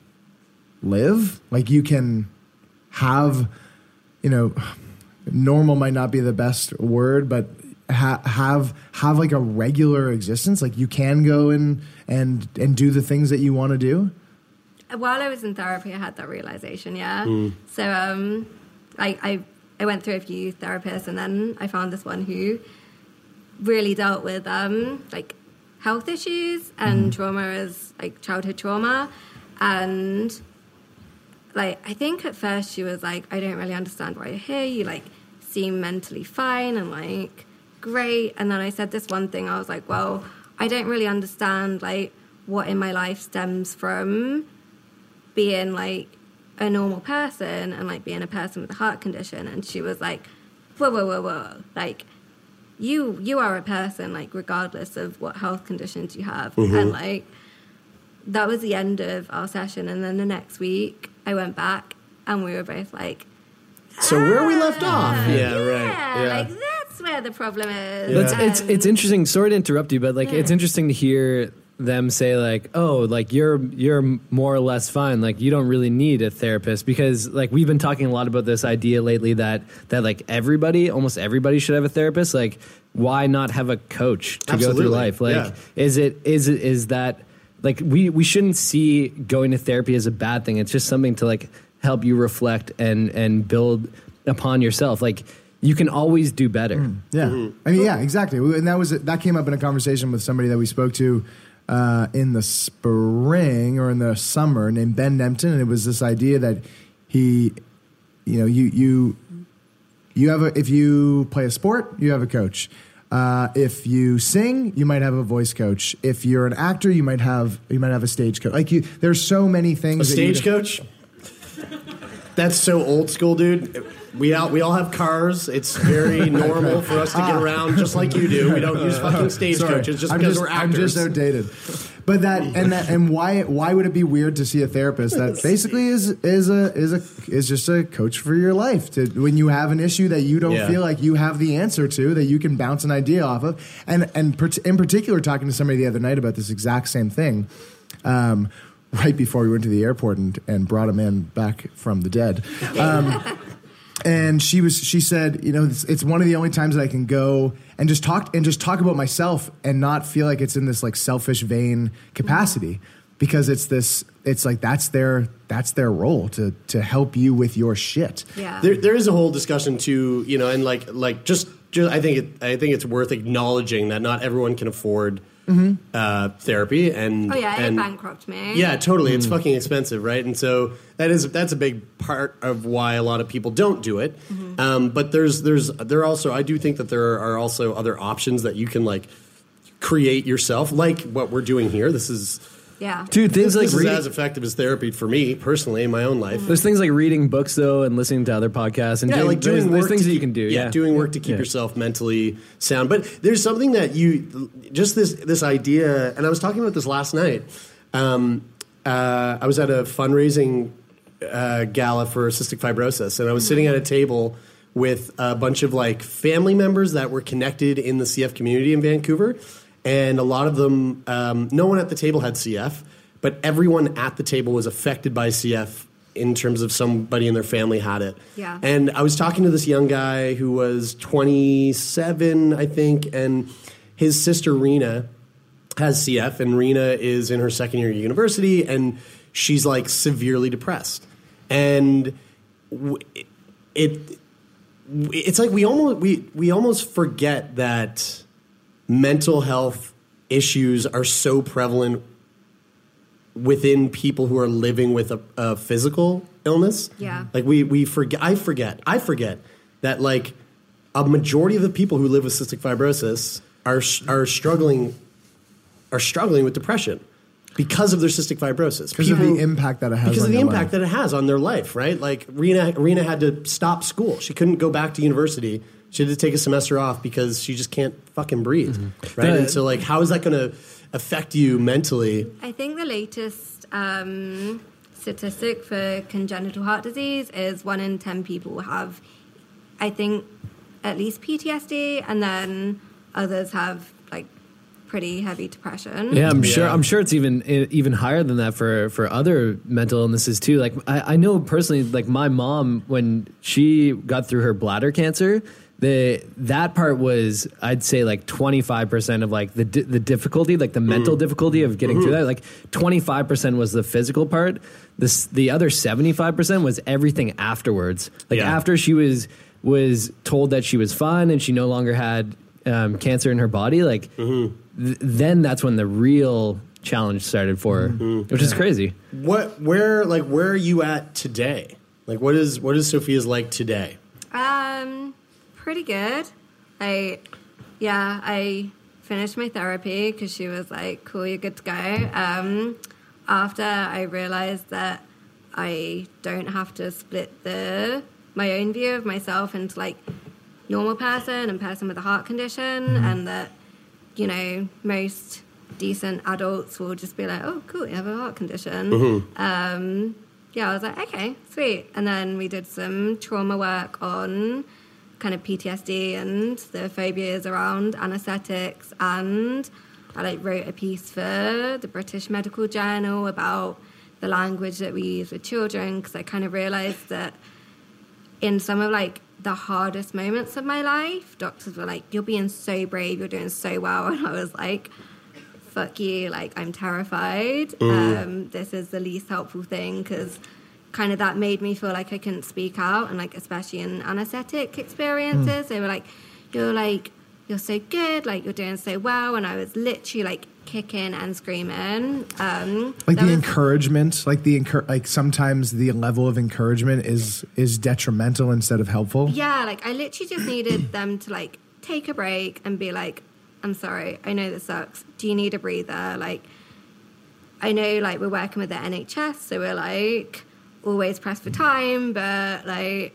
Speaker 10: live? Like you can have, you know, normal might not be the best word, but ha- have have like a regular existence. Like you can go and and and do the things that you want to do.
Speaker 9: while I was in therapy, I had that realization, yeah. So, um, I, I I went through a few therapists, and then I found this one who really dealt with um, like health issues and trauma as like childhood trauma, and like I think at first she was like, I don't really understand why you're here. You like seem mentally fine and like great, and then I said this one thing. I was like, well, I don't really understand like what in my life stems from being like a normal person and like being a person with a heart condition. And she was like, whoa, whoa, whoa, whoa, like you you are a person like regardless of what health conditions you have.
Speaker 8: Mm-hmm.
Speaker 9: And like that was the end of our session, and then the next week I went back and we were both like,
Speaker 8: so where we left off.
Speaker 9: "Ah,
Speaker 8: Yeah,
Speaker 9: yeah,
Speaker 8: right. Yeah.
Speaker 9: like that's where the problem is.
Speaker 11: That's, it's
Speaker 9: Um,
Speaker 11: it's interesting. Sorry to interrupt you, but like it's interesting to hear them say like, oh, like you're you're more or less fine. Like you don't really need a therapist, because like we've been talking a lot about this idea lately that that like everybody, almost everybody, should have a therapist. Like why not have a coach to go
Speaker 8: Absolutely.
Speaker 11: through life? Like
Speaker 8: Yeah.
Speaker 11: is it is it is that like we we shouldn't see going to therapy as a bad thing. It's just something to like help you reflect and and build upon yourself. Like, you can always do better.
Speaker 10: Mm, yeah. Mm-hmm. I mean, yeah, exactly. And that was that came up in a conversation with somebody that we spoke to uh, in the spring or in the summer named Ben Nempton. And it was this idea that he, you know, you you you have a, if you play a sport, you have a coach. Uh, if you sing, you might have a voice coach. If you're an actor, you might have you might have a stage coach. Like you, there's so many things.
Speaker 8: A stage coach? That's so old school, dude. We all we all have cars. It's very normal for us to get around just like you do. We don't use fucking stagecoaches just
Speaker 10: I'm
Speaker 8: because
Speaker 10: just,
Speaker 8: we're actors.
Speaker 10: I'm just outdated. But that and that and why why would it be weird to see a therapist that basically is is a is a is just a coach for your life to when you have an issue that you don't
Speaker 8: Yeah.
Speaker 10: feel like you have the answer to, that you can bounce an idea off of. And and per- in particular, talking to somebody the other night about this exact same thing. Um, right before we went to the airport and, and brought him in back from the dead. Um, and she was, she said, you know, it's, it's one of the only times that I can go and just talk and just talk about myself and not feel like it's in this like selfish, vain capacity, because it's this, it's like, that's their, that's their role to, to help you with your shit.
Speaker 9: Yeah.
Speaker 8: There, there is a whole discussion too, you know, and like, like just, just I think it, I think it's worth acknowledging that not everyone can afford
Speaker 10: Mm-hmm.
Speaker 8: uh, therapy, and
Speaker 9: Oh yeah, it
Speaker 8: and,
Speaker 9: bankrupt me.
Speaker 8: Yeah, totally.
Speaker 10: Mm.
Speaker 8: It's fucking expensive, right? And so that is that's a big part of why a lot of people don't do it.
Speaker 9: Mm-hmm.
Speaker 8: Um, but there's there's there also I do think that there are also other options that you can like create yourself, like what we're doing here. This is
Speaker 9: Yeah.
Speaker 11: Dude, things
Speaker 8: this
Speaker 11: like
Speaker 8: is
Speaker 11: reading-
Speaker 8: as effective as therapy for me personally in my own life.
Speaker 11: There's things like reading books, though, and listening to other podcasts, and
Speaker 8: yeah,
Speaker 11: doing,
Speaker 8: like doing
Speaker 11: there's,
Speaker 8: work
Speaker 11: there's things
Speaker 8: to
Speaker 11: that you
Speaker 8: keep-
Speaker 11: can do.
Speaker 8: Yeah,
Speaker 11: Yeah,
Speaker 8: doing work to keep
Speaker 11: Yeah.
Speaker 8: yourself mentally sound. But there's something that you just this this idea, and I was talking about this last night. Um, uh, I was at a fundraising uh, gala for cystic fibrosis, and I was sitting at a table with a bunch of like family members that were connected in the C F community in Vancouver, and a lot of them, um, no one at the table had C F. But everyone at the table was affected by C F in terms of somebody in their family had it.
Speaker 9: Yeah.
Speaker 8: And I was talking to this young guy who was twenty-seven, I think, and his sister Rena has C F, and Rena is in her second year of university, and she's like severely depressed. And w- it it's like we almost we we almost forget that mental health issues are so prevalent within people who are living with a, a physical illness.
Speaker 9: Yeah.
Speaker 8: Like we we forget I forget I forget that like a majority of the people who live with cystic fibrosis are are struggling are struggling with depression because of their cystic fibrosis.
Speaker 10: Because of the impact that it has
Speaker 8: Because
Speaker 10: on
Speaker 8: of the
Speaker 10: their
Speaker 8: impact
Speaker 10: life.
Speaker 8: that it has on their life, right? Like Rena Rena had to stop school. She couldn't go back to university. She had to take a semester off because she just can't fucking breathe.
Speaker 10: Mm-hmm.
Speaker 8: Right?
Speaker 11: The-
Speaker 8: And so like how is that gonna affect you mentally?
Speaker 9: I think the latest um, statistic for congenital heart disease is one in ten people have, I think, at least P T S D, and then others have like pretty heavy depression.
Speaker 11: Yeah, I'm sure.
Speaker 8: Yeah.
Speaker 11: I'm sure it's even even higher than that for for other mental illnesses too. Like I, I know personally, like my mom, when she got through her bladder cancer, the that part was, I'd say, like twenty-five percent of like the di- the difficulty, like the mental difficulty of getting through that. Like twenty-five percent was the physical part. This the other seventy-five percent was everything afterwards. Like
Speaker 8: Yeah.
Speaker 11: after she was was told that she was fine and she no longer had um, cancer in her body, like th- then that's when the real challenge started for her, which is crazy.
Speaker 8: What where like where are you at today? Like what is what is Sophia's like today?
Speaker 9: Um, pretty good. I, yeah, I finished my therapy because she was like, cool, you're good to go. Um, after I realized that I don't have to split the my own view of myself into like normal person and person with a heart condition, and that, you know, most decent adults will just be like, oh, cool, you have a heart condition.
Speaker 8: Mm-hmm.
Speaker 9: Um, yeah, I was like, okay, sweet. And then we did some trauma work on kind of P T S D and the phobias around anesthetics, and I like wrote a piece for the British Medical Journal about the language that we use with children, because I kind of realized that in some of like the hardest moments of my life, doctors were like, you're being so brave, you're doing so well, and I was like, fuck you, like I'm terrified.
Speaker 8: Mm.
Speaker 9: Um, this is the least helpful thing, because kind of that made me feel like I couldn't speak out, and like especially in anesthetic experiences, mm. they were like, "You're like you're so good, like you're doing so well," and I was literally like kicking and screaming. Um,
Speaker 10: like the
Speaker 9: was,
Speaker 10: encouragement, like the encour- like sometimes the level of encouragement is is detrimental instead of helpful.
Speaker 9: Yeah, like I literally just needed them to like take a break and be like, "I'm sorry, I know this sucks. Do you need a breather?" Like, I know like we're working with the N H S, so we're like always pressed for time, but like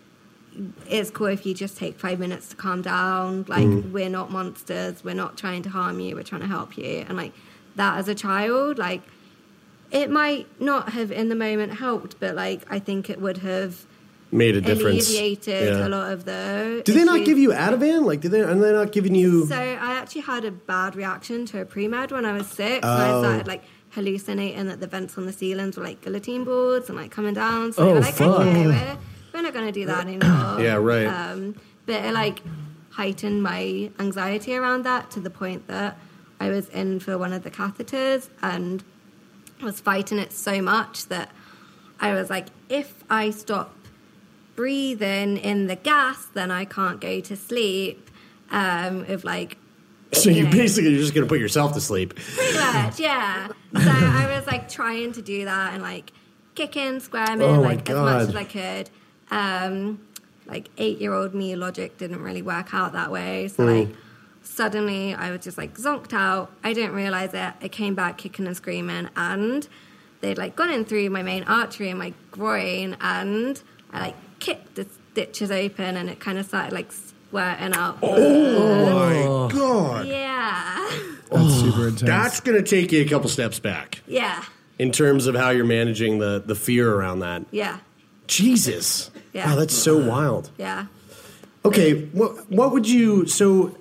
Speaker 9: it's cool if you just take five minutes to calm down. Like, mm. we're not monsters. We're not trying to harm you. We're trying to help you. And, like, that as a child, like, it might not have in the moment helped, but, like, I think it would have
Speaker 8: made a difference.
Speaker 9: Alleviated
Speaker 8: yeah.
Speaker 9: a lot of the
Speaker 8: Did
Speaker 9: issues.
Speaker 8: they not give you Ativan? Like, did they, are they not giving you...
Speaker 9: So I actually had a bad reaction to a pre-med when I was sick.
Speaker 8: Oh.
Speaker 9: So I started, like, hallucinating that the vents on the ceilings were, like, guillotine boards and, like, coming down. So
Speaker 8: oh,
Speaker 9: they were like,
Speaker 8: fuck.
Speaker 9: okay, we're... we're not going to do that anymore.
Speaker 8: Yeah, right.
Speaker 9: Um, but it, like, heightened my anxiety around that to the point that I was in for one of the catheters and was fighting it so much that I was like, if I stop breathing in the gas, then I can't go to sleep. Um, of like...
Speaker 8: So you,
Speaker 9: you know,
Speaker 8: basically, you're just going to put yourself to sleep.
Speaker 9: Pretty much, yeah. So I was, like, trying to do that and, like, kicking, squirming,
Speaker 8: oh
Speaker 9: like, as
Speaker 8: God.
Speaker 9: much as I could. Um, like eight-year-old me logic didn't really work out that way. So mm. like suddenly I was just like zonked out. I didn't realize it. I came back kicking and screaming, and they'd like gone in through my main artery in my groin, and I like kicked the stitches open, and it kind of started like squirting out.
Speaker 8: Oh my God!
Speaker 9: Yeah,
Speaker 10: that's super intense.
Speaker 8: That's gonna take you a couple steps back.
Speaker 9: Yeah.
Speaker 8: In terms of how you're managing the the fear around that.
Speaker 9: Yeah.
Speaker 8: Jesus.
Speaker 9: Yeah.
Speaker 8: Wow, that's so wild.
Speaker 9: Yeah.
Speaker 8: Okay, what what would you so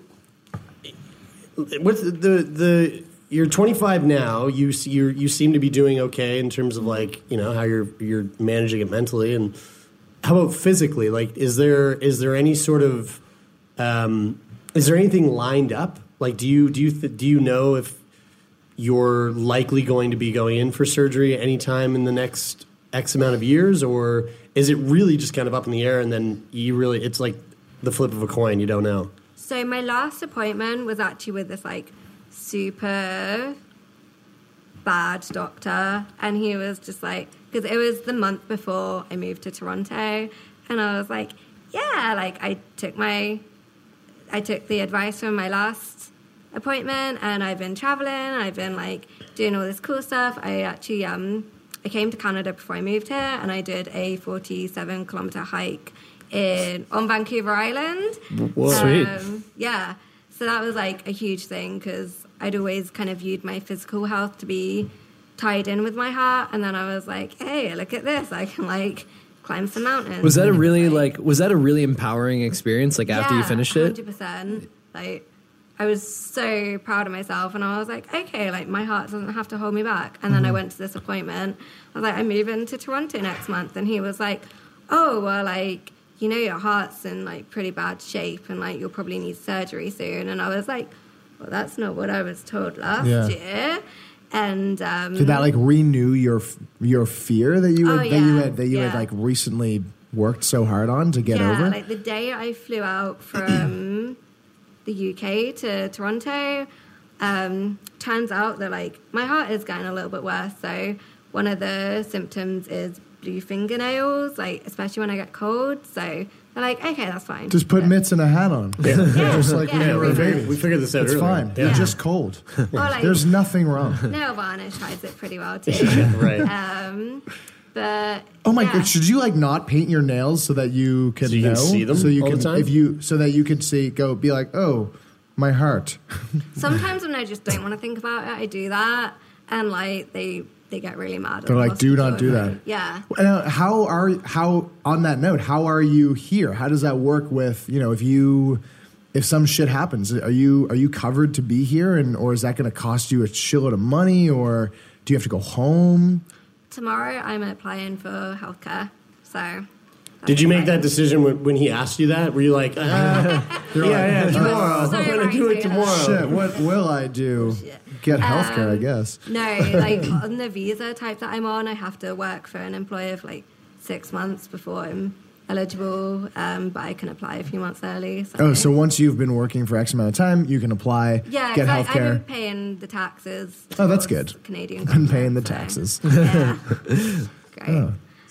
Speaker 8: what's the the you're twenty-five now, you you you seem to be doing okay in terms of like, you know, how you're you're managing it mentally, and how about physically? Like is there is there any sort of um is there anything lined up? Like do you do you th- do you know if you're likely going to be going in for surgery anytime in the next X amount of years, or is it really just kind of up in the air and then you really, it's like the flip of a coin, you don't know?
Speaker 9: So my last appointment was actually with this like super bad doctor, and he was just like, because it was the month before I moved to Toronto, and I was like, yeah, like I took my, I took the advice from my last appointment, and I've been traveling, I've been like doing all this cool stuff. I actually, um, I came to Canada before I moved here, and I did a forty-seven kilometer hike in on Vancouver Island.
Speaker 11: Whoa.
Speaker 9: Um,
Speaker 11: Sweet.
Speaker 9: Yeah, so that was like a huge thing because I'd always kind of viewed my physical health to be tied in with my heart, and then I was like, hey, look at this, I can like climb some mountains.
Speaker 11: Was that a really like? Was that a really empowering experience? Like after
Speaker 9: yeah,
Speaker 11: you finished it,
Speaker 9: one hundred percent. Like. I was so proud of myself, and I was like, okay, like my heart doesn't have to hold me back. And then mm-hmm. I went to this appointment. I was like, I'm moving to Toronto next month, and he was like, oh, well, like, you know, your heart's in like pretty bad shape, and like you'll probably need surgery soon. And I was like, well, that's not what I was told last
Speaker 10: yeah.
Speaker 9: year. And um,
Speaker 10: did that like renew your your fear that you had,
Speaker 9: oh, yeah.
Speaker 10: that you had that you
Speaker 9: yeah.
Speaker 10: had like recently worked so hard on to get
Speaker 9: yeah,
Speaker 10: over?
Speaker 9: Like the day I flew out from the U K to Toronto, um, turns out that like my heart is getting a little bit worse. So one of the symptoms is blue fingernails, like especially when I get cold. So they're like, okay, that's fine.
Speaker 10: Just put
Speaker 9: but,
Speaker 10: mitts and a hat on.
Speaker 8: Yeah.
Speaker 10: yeah. Just like
Speaker 9: yeah,
Speaker 10: when you were a baby.
Speaker 8: We figured this out
Speaker 10: It's
Speaker 8: earlier.
Speaker 10: fine.
Speaker 8: Yeah.
Speaker 10: You're just cold.
Speaker 9: Like,
Speaker 10: there's nothing wrong.
Speaker 9: Nail varnish hides it pretty well too.
Speaker 8: Right.
Speaker 9: Um, but
Speaker 10: oh my
Speaker 9: yeah.
Speaker 10: god! Should you like not paint your nails so that you can
Speaker 8: so you
Speaker 10: know?
Speaker 8: Can see them
Speaker 10: so you
Speaker 8: all
Speaker 10: can
Speaker 8: the time?
Speaker 10: if you so that you could see go be like, oh, my heart.
Speaker 9: Sometimes when I just don't want to think about it, I do that, and like they they get really mad.
Speaker 10: They're like, do not do that.
Speaker 9: Yeah.
Speaker 10: Uh, how are how on that note? How are you here? How does that work with you know if you if some shit happens? Are you are you covered to be here, and or is that going to cost you a shitload of money, or do you have to go home?
Speaker 9: Tomorrow I'm applying for healthcare, so.
Speaker 8: Did you make that decision when, when he asked you that? Were you like, uh, yeah,
Speaker 10: like,
Speaker 8: yeah, tomorrow
Speaker 9: so
Speaker 8: I'm going to do it tomorrow.
Speaker 10: Shit, what will I do? Get healthcare, I
Speaker 9: Um,
Speaker 10: guess.
Speaker 9: No, like on the visa type that I'm on, I have to work for an employer for like six months before I'm eligible, um, but I can apply a few months early. So.
Speaker 10: Oh, so once you've been working for X amount of time, you can apply,
Speaker 9: Yeah,
Speaker 10: get
Speaker 9: 'cause I, I've
Speaker 10: healthcare.
Speaker 9: been paying the taxes.
Speaker 10: Oh, that's good.
Speaker 9: Canadian
Speaker 10: Been paying the
Speaker 9: government,
Speaker 10: taxes.
Speaker 9: Yeah. Great.
Speaker 10: Oh.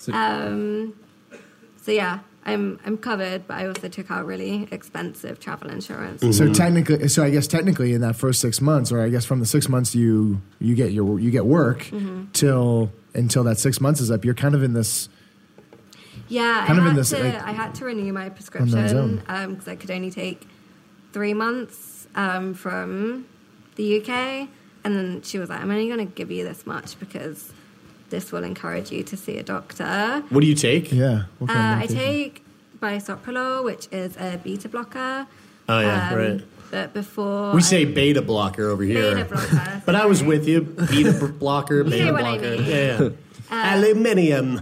Speaker 9: Um, so yeah, I'm I'm covered, but I also took out really expensive travel insurance.
Speaker 10: So technically, so I guess technically in that first six months, or I guess from the six months you you get your you get work
Speaker 9: Mhm.
Speaker 10: till until that six months is up, you're kind of in this.
Speaker 9: Yeah,
Speaker 10: Kind
Speaker 9: I
Speaker 10: of in
Speaker 9: had
Speaker 10: this,
Speaker 9: to
Speaker 10: like,
Speaker 9: I had to renew my
Speaker 10: on that
Speaker 9: prescription
Speaker 10: zone.
Speaker 9: because I could only take three months um, from the U K, and then she was like, "I'm only going to give you this much because this will encourage you to see a doctor."
Speaker 8: What do you take?
Speaker 10: Yeah.
Speaker 9: Uh, I take bisoprolol, which is a beta blocker.
Speaker 8: Oh, yeah,
Speaker 9: Um,
Speaker 8: right.
Speaker 9: But before
Speaker 8: We
Speaker 9: I-
Speaker 8: say beta blocker over here.
Speaker 9: Beta blocker,
Speaker 8: But I was with you. Beta b- blocker,
Speaker 9: You
Speaker 8: beta
Speaker 9: know what I
Speaker 8: blocker.
Speaker 9: mean.
Speaker 8: Yeah, yeah.
Speaker 9: Um,
Speaker 8: Aluminium.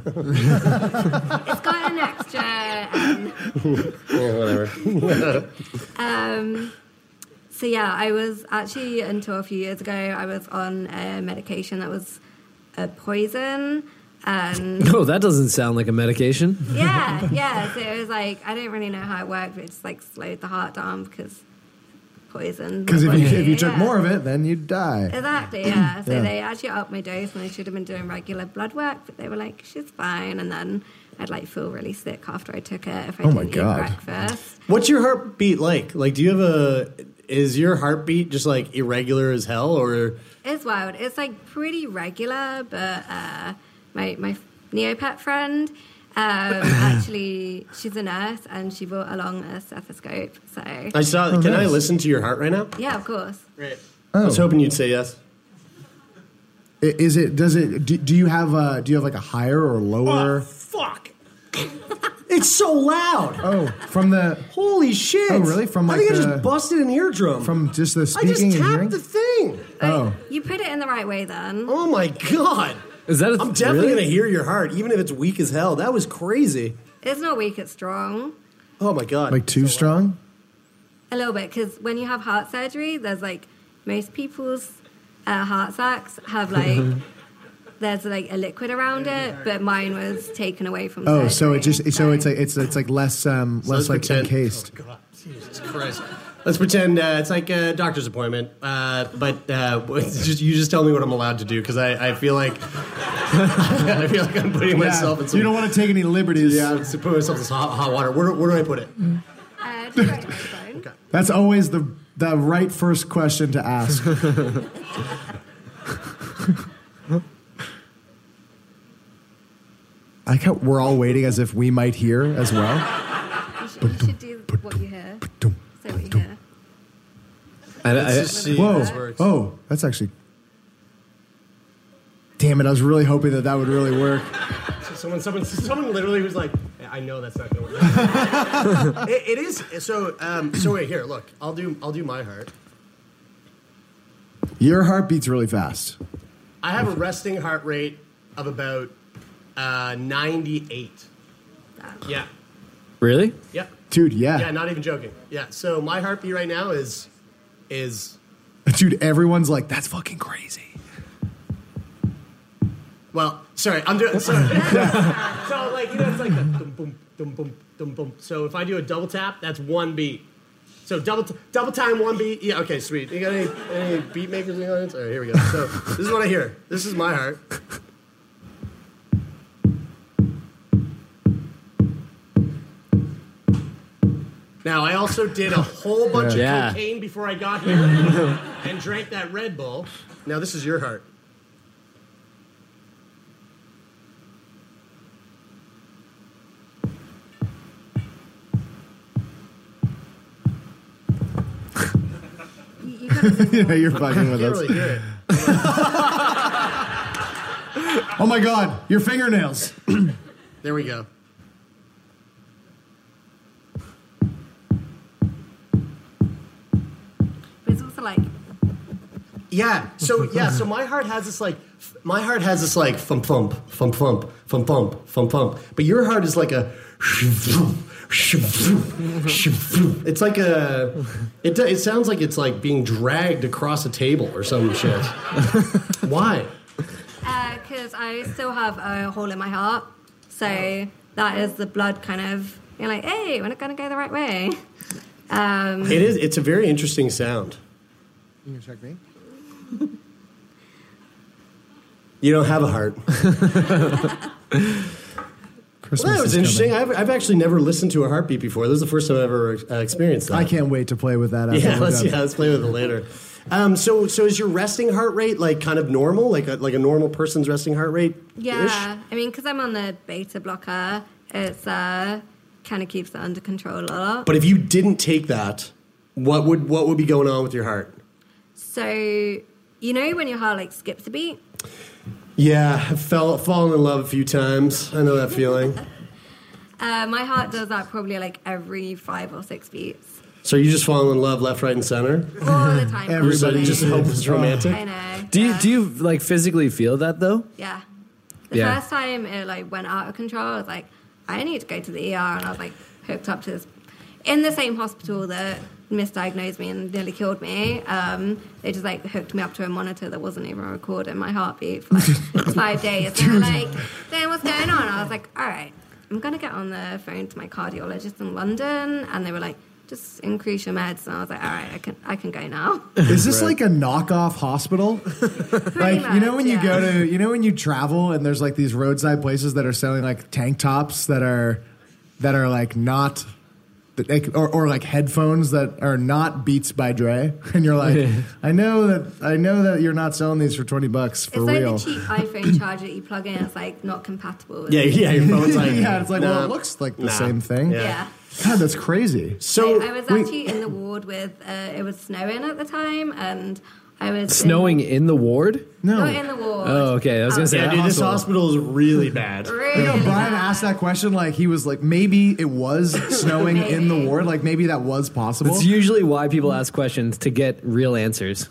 Speaker 9: it's got an extra. Um,
Speaker 8: Yeah, whatever.
Speaker 9: Um, so yeah, I was actually until a few years ago, I was on a medication that was a poison, and
Speaker 11: No, that doesn't sound like a medication.
Speaker 9: yeah, yeah. So it was like I don't really know how it worked, but it just like slowed the heart down because poison.
Speaker 10: Because if you if you
Speaker 9: Yeah.
Speaker 10: took more of it, then you'd die.
Speaker 9: Exactly, yeah. So
Speaker 10: Yeah.
Speaker 9: they actually upped my dose, and I should have been doing regular blood work, but they were like, "She's fine," and then I'd like feel really sick after I took it if I
Speaker 8: Oh my
Speaker 9: didn't
Speaker 8: God.
Speaker 9: eat breakfast.
Speaker 8: What's your heartbeat like? Like, do you have a? Is your heartbeat just like irregular as hell, or?
Speaker 9: It's wild. It's like pretty regular, but uh, my my Neopet friend, um, actually, she's a nurse and she brought along a stethoscope. So
Speaker 8: I saw.
Speaker 10: Oh,
Speaker 8: can I
Speaker 10: nice.
Speaker 8: listen to your heart right now?
Speaker 9: yeah, of course.
Speaker 8: Great. I was
Speaker 10: Oh.
Speaker 8: hoping you'd say yes.
Speaker 10: I- Is it? Does it? Do, do you have a? Do you have like a higher or lower?
Speaker 8: Fuck! It's so loud.
Speaker 10: Oh, from the.
Speaker 8: Holy shit!
Speaker 10: Oh, really? From
Speaker 8: I
Speaker 10: like
Speaker 8: think I
Speaker 10: the-
Speaker 8: just busted an eardrum.
Speaker 10: From just the
Speaker 8: I
Speaker 10: speaking
Speaker 8: just
Speaker 10: and
Speaker 8: tapped
Speaker 10: hearing.
Speaker 8: the thing.
Speaker 10: Oh,
Speaker 9: You put it in the right way then.
Speaker 8: Oh my god!
Speaker 11: Is that? A
Speaker 8: I'm definitely
Speaker 11: really?
Speaker 8: gonna hear your heart, even if it's weak as hell. That was crazy.
Speaker 9: It's not weak, it's strong.
Speaker 8: Oh my god!
Speaker 10: like too strong.
Speaker 9: A little bit, because when you have heart surgery, there's like most people's uh, heart sacks have like there's like a liquid around it, but mine was taken away from.
Speaker 10: Oh,
Speaker 9: surgery,
Speaker 10: so it just so it's like it's it's like less um
Speaker 8: So
Speaker 10: less
Speaker 8: let's
Speaker 10: like
Speaker 8: pretend-
Speaker 10: encased.
Speaker 8: Oh god! Jesus Christ! Let's pretend uh, it's like a doctor's appointment, uh, but uh, it's just, you just tell me what I'm allowed to do because I, I feel like I feel like I'm putting myself in some.
Speaker 10: you don't want to take any liberties.
Speaker 8: Yeah, I'm putting myself in some hot, hot water. Where, do- where do I put it?
Speaker 9: Uh, just right on the phone.
Speaker 8: Okay.
Speaker 10: That's always the the right first question to ask. I like how we're all waiting as if we might hear as well.
Speaker 9: You should, you should do what you hear. Say what you hear.
Speaker 11: I,
Speaker 8: Let's
Speaker 11: I,
Speaker 8: just see
Speaker 10: Whoa!
Speaker 8: if this works.
Speaker 10: Oh, that's actually. Damn it! I was really hoping that that would really work.
Speaker 8: So someone, someone, someone literally was like, "I know that's not going to work." it, it is. So, um, so wait here. Look, I'll do. I'll do my heart.
Speaker 10: Your heart beats really fast.
Speaker 8: I have a resting heart rate of about uh, ninety-eight. Yeah.
Speaker 11: really?
Speaker 8: Yep.
Speaker 10: Dude, yeah.
Speaker 8: Yeah. Not even joking. Yeah. So my heartbeat right now is is
Speaker 10: Dude, everyone's like, that's fucking crazy.
Speaker 8: well. Sorry, I'm doing. Sorry. So like you know, it's like the dum boom dum boom dum boom. So if I do a double tap, that's one beat. So double t- double time, one beat. Yeah, okay, sweet. You got any, any beat makers in the audience? All right, here we go. So this is what I hear. This is my heart. Now, I also did a whole bunch
Speaker 11: Yeah.
Speaker 8: of cocaine before I got here and drank that Red Bull. Now, this is your heart.
Speaker 9: You, you gotta say
Speaker 10: Yeah, you're fucking with
Speaker 8: Can't
Speaker 10: us.
Speaker 8: really hear it.
Speaker 10: Oh my god, your fingernails.
Speaker 8: There we go.
Speaker 9: But it's also like
Speaker 8: Yeah. So yeah. So my heart has this like my heart has this like thump thump thump thump thump thump thump thump, but your heart is like a. It's like a. It it sounds like it's like being dragged across a table or some shit. Why?
Speaker 9: Because uh, I still have a hole in my heart, so that is the blood kind of. You're like, hey, we're not going to go the right way. Um,
Speaker 8: it is. It's a very interesting sound.
Speaker 10: You gonna check me?
Speaker 8: You don't have a heart.
Speaker 10: Christmas
Speaker 8: well, that was
Speaker 10: is
Speaker 8: interesting.
Speaker 10: coming.
Speaker 8: I've, I've actually never listened to a heartbeat before. This is the first time I've ever uh, experienced that.
Speaker 10: I can't wait to play with that. After
Speaker 8: Yeah,
Speaker 10: we're
Speaker 8: let's
Speaker 10: done.
Speaker 8: yeah, let's play with it later. Um, so, so is your resting heart rate like kind of normal, like a, like a normal person's resting heart rate?
Speaker 9: yeah, I mean, because I'm on the beta blocker, it's uh, kind of keeps it under control a lot.
Speaker 8: But if you didn't take that, what would what would be going on with your heart?
Speaker 9: So you know when your heart like skips a beat.
Speaker 8: Yeah, I've fell, fallen in love a few times. I know that feeling.
Speaker 9: Uh, my heart does that probably like every five or six beats.
Speaker 8: So you just fall in love left, right, and center?
Speaker 9: All the time.
Speaker 8: Everybody just hope it's romantic?
Speaker 9: I know.
Speaker 11: Do you
Speaker 9: yeah.
Speaker 11: do you like physically feel that though?
Speaker 9: Yeah. The
Speaker 11: Yeah.
Speaker 9: first time it like went out of control, I was like, I need to go to the E R, and I was like hooked up to this in the same hospital that misdiagnosed me and nearly killed me. Um, they just like hooked me up to a monitor that wasn't even recording my heartbeat for like five days. And they were like, "Then what's going on?" I was like, "All right, I'm gonna get on the phone to my cardiologist in London," and they were like, just increase your meds. And I was like, all right, I can I can go now.
Speaker 10: Is this like a knockoff hospital? Like, you know when you
Speaker 9: yeah.
Speaker 10: go to, you know when you travel and there's like these roadside places that are selling like tank tops that are, that are like not, like, or, or like headphones that are not Beats by Dre, and you're like, I know that I know that you're not selling these for twenty bucks for
Speaker 9: It's like
Speaker 10: real.
Speaker 9: the cheap iPhone charger that you plug in. It's like not compatible with
Speaker 8: Yeah, yeah, your phone's like,
Speaker 10: yeah, it's like,
Speaker 8: nah,
Speaker 10: well, it looks like the
Speaker 8: nah.
Speaker 10: same thing.
Speaker 8: Yeah.
Speaker 9: Yeah.
Speaker 10: God, that's crazy.
Speaker 8: So
Speaker 9: I, I was
Speaker 10: wait.
Speaker 9: actually in the ward with, uh, it was snowing at the time, and I was
Speaker 11: Snowing in the ward?
Speaker 10: No.
Speaker 9: Not in the ward.
Speaker 11: Oh, okay. I was gonna say
Speaker 8: yeah,
Speaker 11: that
Speaker 8: dude, this
Speaker 11: hospital.
Speaker 8: hospital is really bad.
Speaker 9: Really
Speaker 10: You know, Brian
Speaker 9: bad.
Speaker 10: asked that question like he was like, maybe it was snowing in the
Speaker 9: Maybe.
Speaker 10: ward, like maybe that was possible.
Speaker 11: It's usually why people ask questions to get real answers.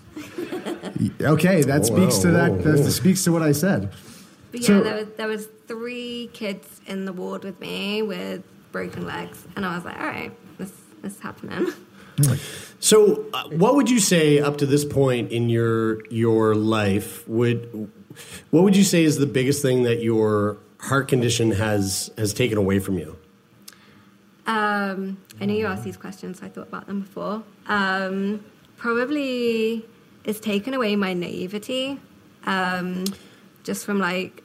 Speaker 10: Okay, that
Speaker 8: Whoa,
Speaker 10: speaks to that.
Speaker 8: whoa,
Speaker 10: That
Speaker 8: whoa.
Speaker 10: speaks to what I said.
Speaker 9: But yeah,
Speaker 10: So-
Speaker 9: there was there was three kids in the ward with me with broken legs, and I was like, all right, this this is happening.
Speaker 8: So, uh, what would you say up to this point in your your life? Would what would you say is the biggest thing that your heart condition has has taken away from you?
Speaker 9: Um, I knew you asked these questions, so I thought about them before. Um, probably it's taken away my naivety, um, just from like,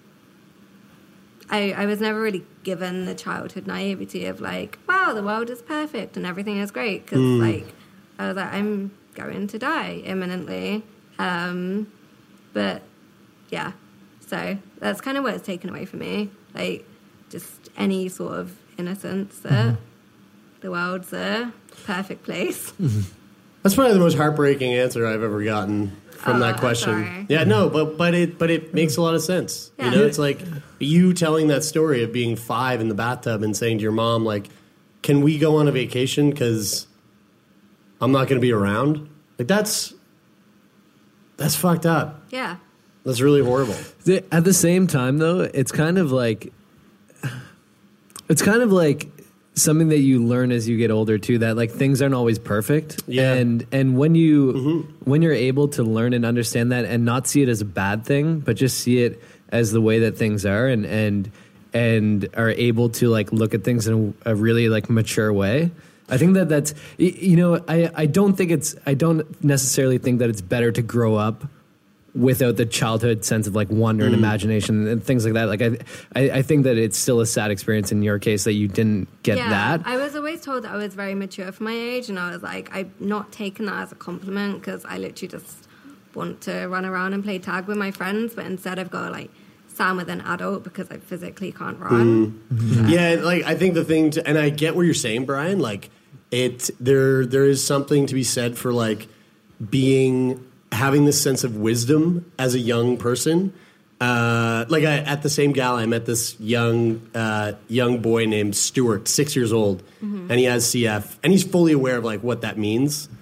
Speaker 9: I, I was never really given the childhood naivety of like, wow, the world is perfect and everything is great. Because
Speaker 8: Mm.
Speaker 9: like, I was like, I'm going to die imminently. Um, but yeah, so that's kind of what it's taken away from me. Like, just any sort of innocence that the world's a perfect place.
Speaker 8: That's probably the most heartbreaking answer I've ever gotten from
Speaker 9: Oh,
Speaker 8: that
Speaker 9: I'm
Speaker 8: question.
Speaker 9: sorry.
Speaker 8: Yeah, no, but but it but it makes a lot of sense.
Speaker 9: Yeah.
Speaker 8: You know, it's like you telling that story of being five in the bathtub and saying to your mom, like, "Can we go on a vacation? Because I'm not going to be around." Like that's that's fucked up.
Speaker 9: Yeah.
Speaker 8: That's really horrible.
Speaker 11: The- At the same time, though, it's kind of like it's kind of like something that you learn as you get older too. That like things aren't always perfect.
Speaker 8: Yeah.
Speaker 11: And and when you when you're able to learn and understand that and not see it as a bad thing, but just see it as the way that things are, and and and are able to like look at things in a, a really like mature way. I think that that's y- you know I I don't think it's I don't necessarily think that it's better to grow up without the childhood sense of like wonder and
Speaker 8: Mm.
Speaker 11: imagination and things like that. Like I, I, I think that it's still a sad experience in your case that you didn't get
Speaker 9: yeah,
Speaker 11: that.
Speaker 9: I was always told that I was very mature for my age, and I was like, I'm not taking that as a compliment because I literally just want to run around and play tag with my friends, but instead I've got to like sound with an adult because I physically can't run.
Speaker 8: Mm. Yeah, like I think the thing, to, and I get what you're saying, Brian. Like it, there, there is something to be said for like being having this sense of wisdom as a young person. Uh, like I, at the same gal, I met this young uh, young boy named Stuart, six years old,
Speaker 9: Mhm.
Speaker 8: and he has C F, and he's fully aware of like what that means.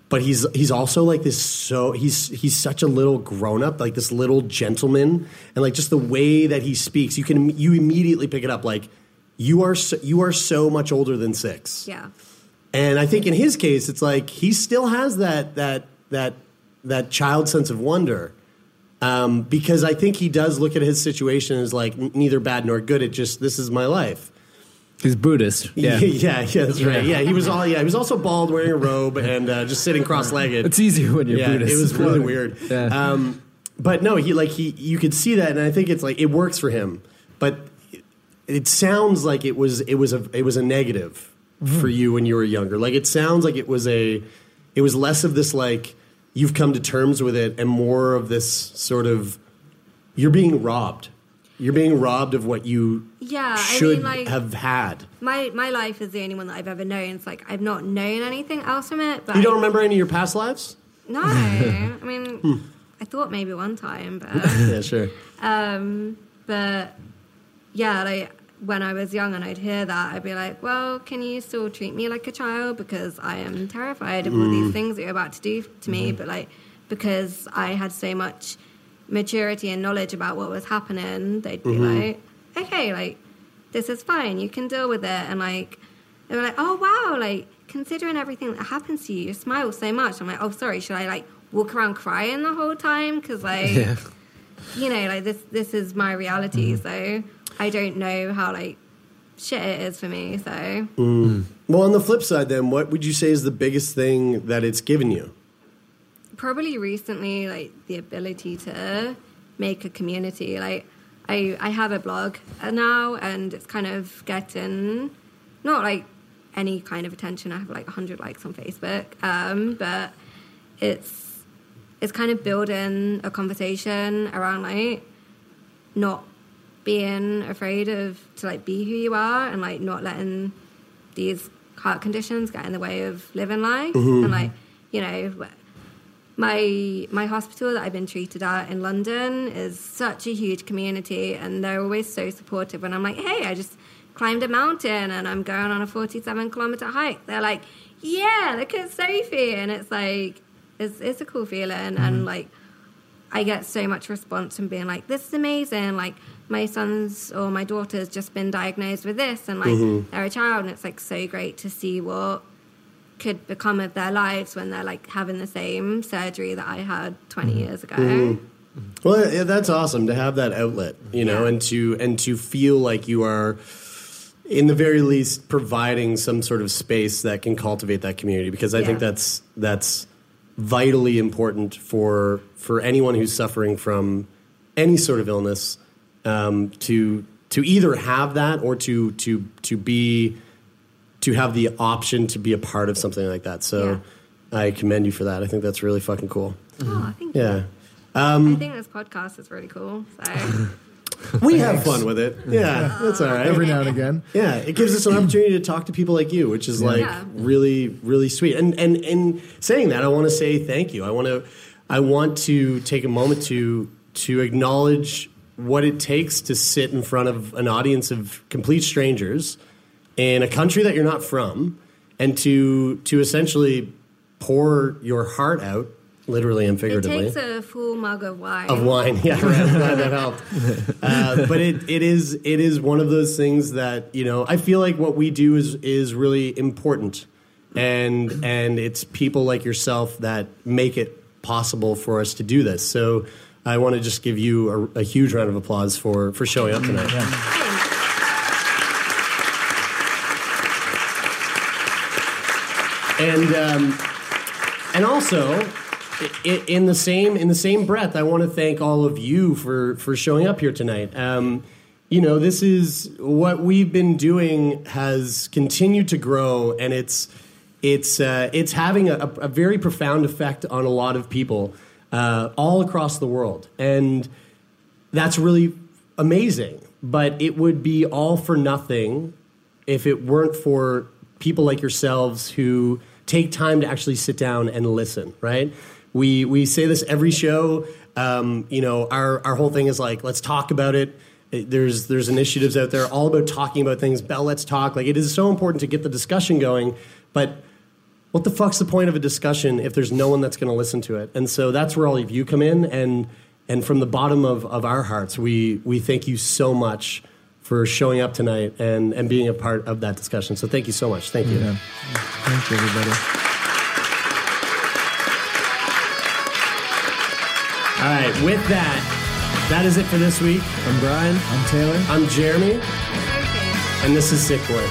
Speaker 8: but he's he's also like this. So he's he's such a little grown up, like this little gentleman, and like just the way that he speaks, you can you immediately pick it up. Like you are so, you are so much older than six.
Speaker 9: Yeah.
Speaker 8: And I think in his case, it's like he still has that that that that child sense of wonder, um, because I think he does look at his situation as like n- neither bad nor good. It just this is my life.
Speaker 11: He's Buddhist. Yeah,
Speaker 8: yeah, yeah, that's right. Yeah, he was all yeah. He was also bald, wearing a robe, and uh, just sitting cross-legged.
Speaker 11: It's easy when you're
Speaker 8: yeah,
Speaker 11: Buddhist.
Speaker 8: It was really weird.
Speaker 11: Yeah.
Speaker 8: Um, but no, he like he you could see that, and I think it's like it works for him. But it, it sounds like it was it was a it was a negative. Mm-hmm. For you when you were younger. Like it sounds like it was a it was less of this like you've come to terms with it and more of this sort of you're being robbed. You're being robbed of what you
Speaker 9: yeah,
Speaker 8: should
Speaker 9: I mean, like,
Speaker 8: have had.
Speaker 9: My my life is the only one that I've ever known. It's like I've not known anything else from it. But
Speaker 8: you don't
Speaker 9: I,
Speaker 8: remember any of your past lives?
Speaker 9: No. I mean hmm. I thought maybe one time, but
Speaker 8: yeah, sure.
Speaker 9: Um but yeah, like when I was young and I'd hear that, I'd be like, well, can you still treat me like a child? Because I am terrified of all these things that you're about to do to me. Mm-hmm. But like, because I had so much maturity and knowledge about what was happening, they'd be mm-hmm. like, okay, like, this is fine. You can deal with it. And like, they were like, oh, wow, like, considering everything that happens to you, you smile so much. I'm like, oh, sorry, should I like walk around crying the whole time? Because like, yeah. you know, like this, this is my reality. Mm-hmm. So I don't know how like shit it is for me. So
Speaker 8: mm. Well, on the flip side, then, what would you say is the biggest thing that it's given you?
Speaker 9: Probably recently, like the ability to make a community. Like I, I have a blog now, and it's kind of getting not like any kind of attention. I have like a hundred likes on Facebook, um, but it's it's kind of building a conversation around like not being afraid of to like be who you are and like not letting these heart conditions get in the way of living life. Mm-hmm. And like, you know, my my hospital that I've been treated at in London is such a huge community, and they're always so supportive when I'm like, hey, I just climbed a mountain and I'm going on a forty-seven kilometer hike. They're like, yeah, look at Sophie. And it's like, it's, it's a cool feeling. Mm-hmm. And like, I get so much response from being like, this is amazing. Like, my son's or my daughter's just been diagnosed with this, and like mm-hmm. they're a child, and it's like so great to see what could become of their lives when they're like having the same surgery that I had twenty mm-hmm. years ago.
Speaker 8: Mm-hmm. Well, yeah, that's awesome to have that outlet, you know, yeah. and to and to feel like you are, in the very least, providing some sort of space that can cultivate that community, because I yeah. think that's that's vitally important for for anyone who's suffering from any sort of illness. Um, to to either have that or to to to be to have the option to be a part of something like that. So yeah. I commend you for that. I think that's really fucking cool.
Speaker 9: Oh, thank
Speaker 8: yeah.
Speaker 9: you.
Speaker 8: Um,
Speaker 9: I think this podcast is really cool. So
Speaker 8: we have fun with it. Yeah, that's all right.
Speaker 10: Every now and again.
Speaker 8: Yeah, it gives us an opportunity to talk to people like you, which is like yeah. really, really sweet. And and in saying that, I want to say thank you. I want to I want to take a moment to to acknowledge what it takes to sit in front of an audience of complete strangers in a country that you're not from, and to to essentially pour your heart out, literally and figuratively.
Speaker 9: It takes a full mug of wine.
Speaker 8: Of wine, yeah, right. I'm glad that helped. Uh, but it, it is it is one of those things that, you know, I feel like what we do is is really important, and and it's people like yourself that make it possible for us to do this. So I want to just give you a, a huge round of applause for, for showing up tonight. Yeah. And um, and also, in the same in the same breath, I want to thank all of you for, for showing up here tonight. Um, you know, this is what we've been doing has continued to grow, and it's it's uh, it's having a, a very profound effect on a lot of people. Uh, all across the world. And that's really amazing. But it would be all for nothing if it weren't for people like yourselves who take time to actually sit down and listen, right? We we say this every show. Um, you know, our, our whole thing is like, let's talk about it. There's there's initiatives out there all about talking about things. Bell, let's talk. Like, it is so important to get the discussion going. But what the fuck's the point of a discussion if there's no one that's going to listen to it? And so that's where all of you come in. And and from the bottom of, of our hearts, we we thank you so much for showing up tonight and, and being a part of that discussion. So thank you so much. Thank you.
Speaker 10: Yeah. Thank you, everybody.
Speaker 8: All right, with that, that is it for this week. I'm Brian.
Speaker 10: I'm Taylor.
Speaker 8: I'm Jeremy. And this is Sick Boy.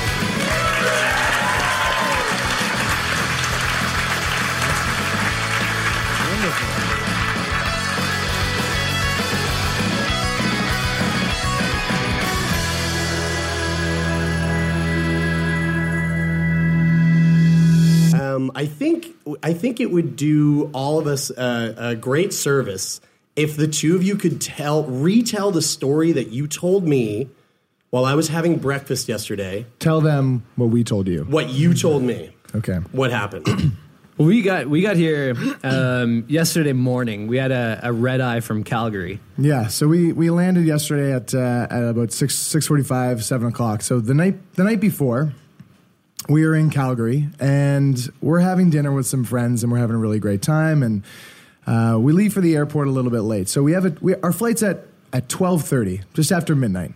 Speaker 8: Um, I think I think it would do all of us a, a great service if the two of you could tell retell the story that you told me while I was having breakfast yesterday.
Speaker 10: Tell them what we told you.
Speaker 8: What you told me.
Speaker 10: Okay.
Speaker 8: What happened?
Speaker 11: Well, we got we got here um, yesterday morning. We had a, a red eye from Calgary.
Speaker 10: Yeah, so we, we landed yesterday at uh, at about six six forty five, seven o'clock. So the night the night before, we were in Calgary and we're having dinner with some friends and we're having a really great time. And uh, we leave for the airport a little bit late. So we have a, we, our flight's at at twelve thirty, just after midnight.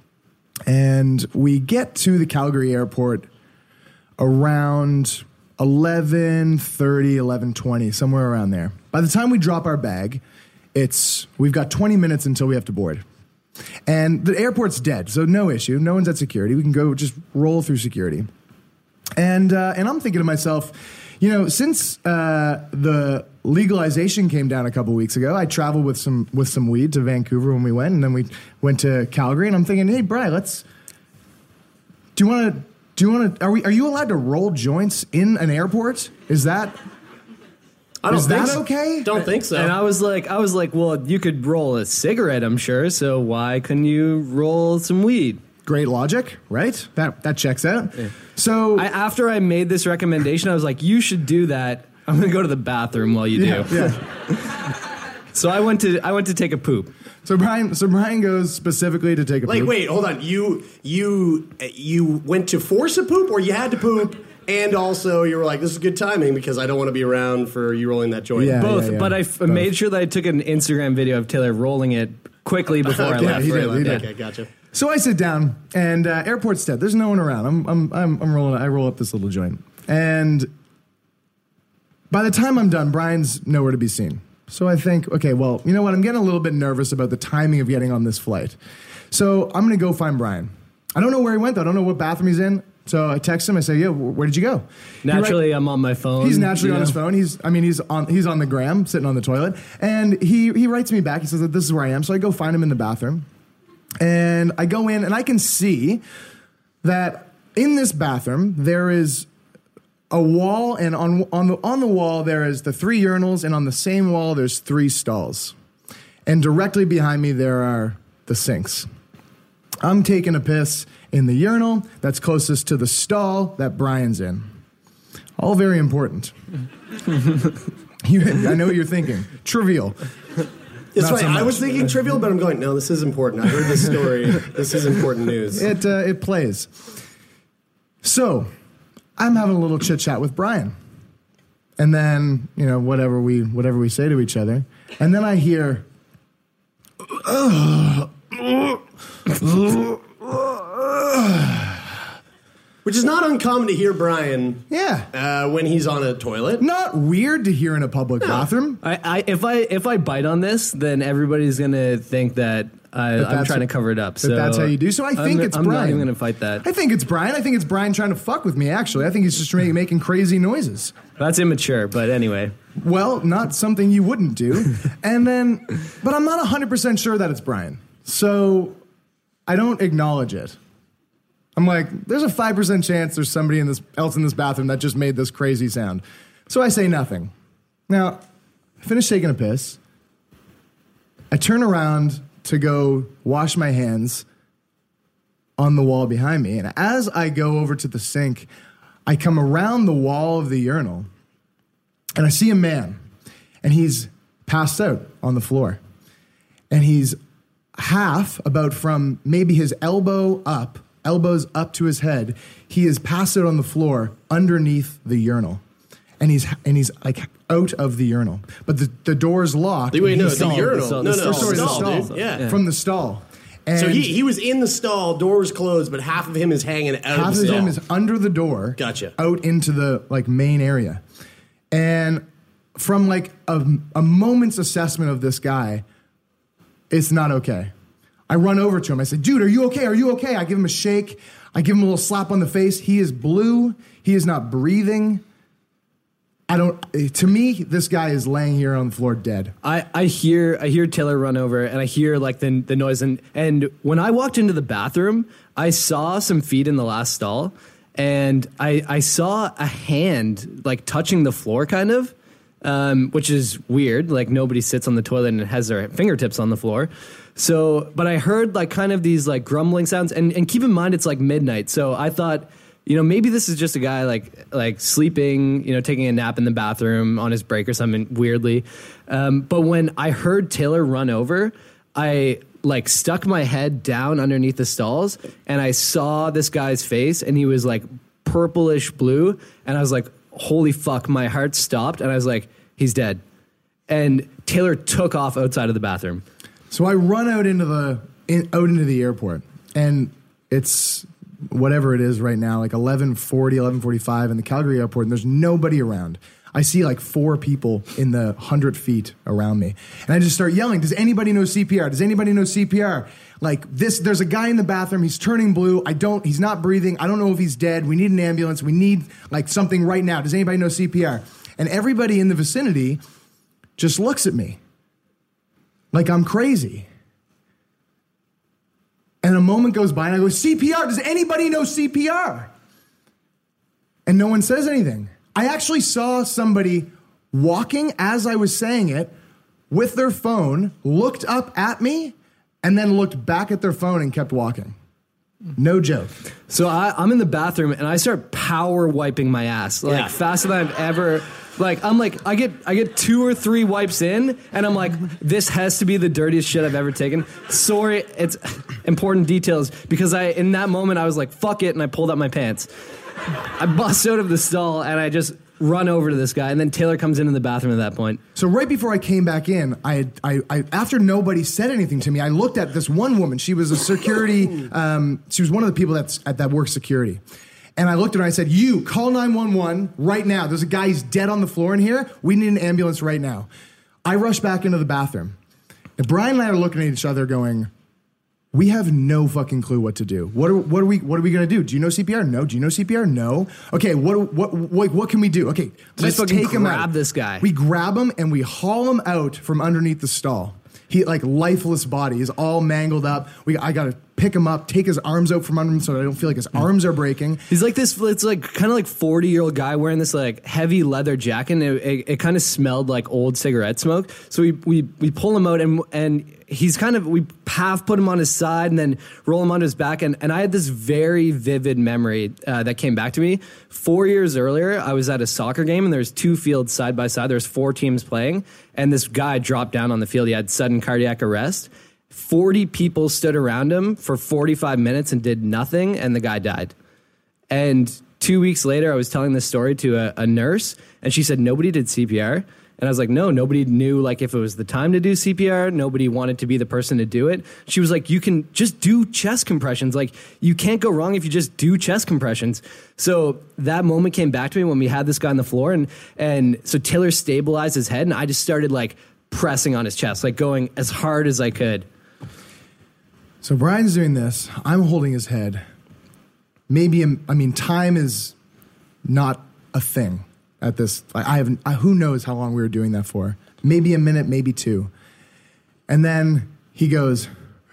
Speaker 10: And we get to the Calgary airport around eleven thirty, eleven twenty, somewhere around there. By the time we drop our bag, it's we've got twenty minutes until we have to board. And the airport's dead, so no issue. No one's at security. We can go just roll through security. And uh, and I'm thinking to myself, you know, since uh, the legalization came down a couple weeks ago, I traveled with some with some weed to Vancouver when we went, and then we went to Calgary. And I'm thinking, hey, Brian, let's. Do you want to? Do you want to? Are we? Are you allowed to roll joints in an airport? Is that?
Speaker 8: I don't
Speaker 10: is
Speaker 8: think
Speaker 10: that
Speaker 8: so.
Speaker 10: okay?
Speaker 8: Don't think so.
Speaker 11: And I was like, I was like, well, you could roll a cigarette, I'm sure. So why couldn't you roll some weed?
Speaker 10: Great logic, right? That that checks out. Yeah. So
Speaker 11: I, after I made this recommendation, I was like, you should do that. I'm going to go to the bathroom while you
Speaker 10: yeah,
Speaker 11: do.
Speaker 10: Yeah.
Speaker 11: So I went to I went to take a poop.
Speaker 10: So Brian, so Brian goes specifically to take a
Speaker 8: like,
Speaker 10: poop.
Speaker 8: Like, wait, hold on. You you you went to force a poop, or you had to poop, and also you were like, this is good timing because I don't want to be around for you rolling that joint.
Speaker 10: Yeah,
Speaker 11: Both,
Speaker 10: yeah, yeah.
Speaker 11: but I f- made sure that I took an Instagram video of Taylor rolling it quickly before
Speaker 8: okay,
Speaker 11: I left.
Speaker 10: he did, he did.
Speaker 8: Okay, gotcha.
Speaker 10: So I sit down, and uh, airport's dead. There's no one around. I'm, I'm, I'm, I'm rolling. I roll up this little joint, and by the time I'm done, Brian's nowhere to be seen. So I think, okay, well, you know what? I'm getting a little bit nervous about the timing of getting on this flight. So I'm going to go find Brian. I don't know where he went, though. I don't know what bathroom he's in. So I text him. I say, "Yo, where did you go?"
Speaker 11: Naturally,
Speaker 10: write,
Speaker 11: I'm on my phone.
Speaker 10: He's naturally on
Speaker 11: know?
Speaker 10: his phone. He's, I mean, he's on, he's on the gram, sitting on the toilet, and he he writes me back. He says that this is where I am. So I go find him in the bathroom, and I go in, and I can see that in this bathroom there is a wall, and on on the on the wall there is the three urinals, and on the same wall there's three stalls, and directly behind me there are the sinks. I'm taking a piss in the urinal that's closest to the stall that Brian's in. All very important. you, I know what you're thinking. Trivial.
Speaker 8: It's
Speaker 10: Not
Speaker 8: right.
Speaker 10: so
Speaker 8: I
Speaker 10: much.
Speaker 8: was thinking trivial, but I'm going, no, this is important. I heard this story. This is important news.
Speaker 10: It uh, it plays. So, I'm having a little chit chat with Brian, and then you know whatever we whatever we say to each other, and then I hear. Uh,
Speaker 8: Which is not uncommon to hear Brian.
Speaker 10: Yeah.
Speaker 8: Uh, when he's on a toilet.
Speaker 10: Not weird to hear in a public
Speaker 8: no.
Speaker 10: bathroom.
Speaker 11: I, I if I if I bite on this, then everybody's gonna think that I,
Speaker 10: But
Speaker 11: I'm
Speaker 10: that's
Speaker 11: trying to
Speaker 10: what-
Speaker 11: cover it up.
Speaker 10: but
Speaker 11: So
Speaker 10: that's how you do. So I think
Speaker 11: I'm,
Speaker 10: it's
Speaker 11: I'm
Speaker 10: Brian.
Speaker 11: not even gonna fight that.
Speaker 10: I think it's Brian. I think it's Brian trying to fuck with me, actually. I think he's just making, making crazy noises.
Speaker 11: That's immature, but anyway.
Speaker 10: Well, not something you wouldn't do. And then, but I'm not one hundred percent sure that it's Brian. So I don't acknowledge it. I'm like, there's a five percent chance there's somebody in this, else in this bathroom that just made this crazy sound. So I say nothing. Now, I finish taking a piss. I turn around to go wash my hands on the wall behind me. And as I go over to the sink, I come around the wall of the urinal and I see a man, and he's passed out on the floor. And he's half, about from maybe his elbow up elbows up to his head. He is passed out on the floor underneath the urinal. And he's and he's like out of the urinal. But the, the door's locked.
Speaker 8: Wait, no,
Speaker 10: He's-
Speaker 8: the urinal.
Speaker 10: The
Speaker 8: No, no,
Speaker 10: stall. Sorry, the
Speaker 8: stall,
Speaker 10: stall.
Speaker 8: dude. Yeah.
Speaker 10: From the stall. And
Speaker 8: so he, he was in the stall, door was closed, but half of him is hanging out
Speaker 10: half
Speaker 8: of the
Speaker 10: of
Speaker 8: stall.
Speaker 10: him is under the door.
Speaker 8: Gotcha.
Speaker 10: Out into the like main area. And from like a, a moment's assessment of this guy, it's not okay. I run over to him. I say, dude, are you okay? Are you okay? I give him a shake. I give him a little slap on the face. He is blue. He is not breathing. I don't, to me, this guy is laying here on the floor dead.
Speaker 11: I, I hear I hear Taylor run over and I hear like the the noise and and when I walked into the bathroom, I saw some feet in the last stall and I I saw a hand like touching the floor kind of, um, which is weird. Like nobody sits on the toilet and has their fingertips on the floor. So, but I heard like kind of these like grumbling sounds and and keep in mind it's like midnight. So I thought, you know, maybe this is just a guy like like sleeping, you know, taking a nap in the bathroom on his break or something weirdly. Um, but when I heard Taylor run over, I like stuck my head down underneath the stalls and I saw this guy's face and he was like purplish blue. And I was like, holy fuck, my heart stopped. And I was like, he's dead. And Taylor took off outside of the bathroom.
Speaker 10: So I run out into the in, out into the airport and it's whatever it is right now, like eleven forty, eleven forty-five in the Calgary airport, and there's nobody around. I see like four people in the one hundred feet around me. And I just start yelling, does anybody know C P R? Does anybody know C P R? Like this, there's a guy in the bathroom. He's turning blue. I don't, he's not breathing. I don't know if he's dead. We need an ambulance. We need like something right now. Does anybody know C P R? And everybody in the vicinity just looks at me like I'm crazy. And a moment goes by and I go, C P R, does anybody know C P R? And no one says anything. I actually saw somebody walking as I was saying it with their phone, looked up at me, and then looked back at their phone and kept walking. No joke.
Speaker 11: So I, I'm in the bathroom and I start power wiping my ass like
Speaker 8: Yeah.
Speaker 11: faster than I've ever. Like I'm like I get I get two or three wipes in and I'm like, this has to be the dirtiest shit I've ever taken. Sorry, it's important details because I in that moment I was like fuck it and I pulled up my pants. I bust out of the stall and I just run over to this guy and then Taylor comes into the bathroom at that point.
Speaker 10: So right before I came back in, I, had, I, I after nobody said anything to me, I looked at this one woman. She was a security. Um, she was one of the people that's at that works security. And I looked at her and I said, you, call nine one one right now. There's a guy, he's dead on the floor in here. We need an ambulance right now. I rush back into the bathroom. And Brian and I are looking at each other going, we have no fucking clue what to do. What are, what are we what are we going to do? Do you know C P R? No. Do you know C P R? No. Okay, what what what, what can we do? Okay, let's
Speaker 11: fucking
Speaker 10: take him out.
Speaker 11: grab this guy.
Speaker 10: We grab him and we haul him out from underneath the stall. He like lifeless body. He's all mangled up. We I got to pick him up, take his arms out from under him so I don't feel like his arms are breaking.
Speaker 11: He's like this, it's like kind of like forty year old guy wearing this like heavy leather jacket and it, it, it kind of smelled like old cigarette smoke. So we, we, we pull him out and, and he's kind of, we half put him on his side and then roll him on his back. And, and I had this very vivid memory uh, that came back to me. Four years earlier, I was at a soccer game and there's two fields side by side. There's four teams playing and this guy dropped down on the field. He had sudden cardiac arrest. forty people stood around him for forty-five minutes and did nothing, and the guy died. And two weeks later, I was telling this story to a, a nurse, and she said, nobody did C P R. And I was like, no, nobody knew like if it was the time to do C P R. Nobody wanted to be the person to do it. She was like, you can just do chest compressions. Like, you can't go wrong if you just do chest compressions. So that moment came back to me when we had this guy on the floor. And, and so Taylor stabilized his head, and I just started like pressing on his chest, like going as hard as I could.
Speaker 10: So Brian's doing this. I'm holding his head. Maybe, I mean, time is not a thing at this. I have, I, who knows how long we were doing that for. Maybe a minute, maybe two. And then he goes,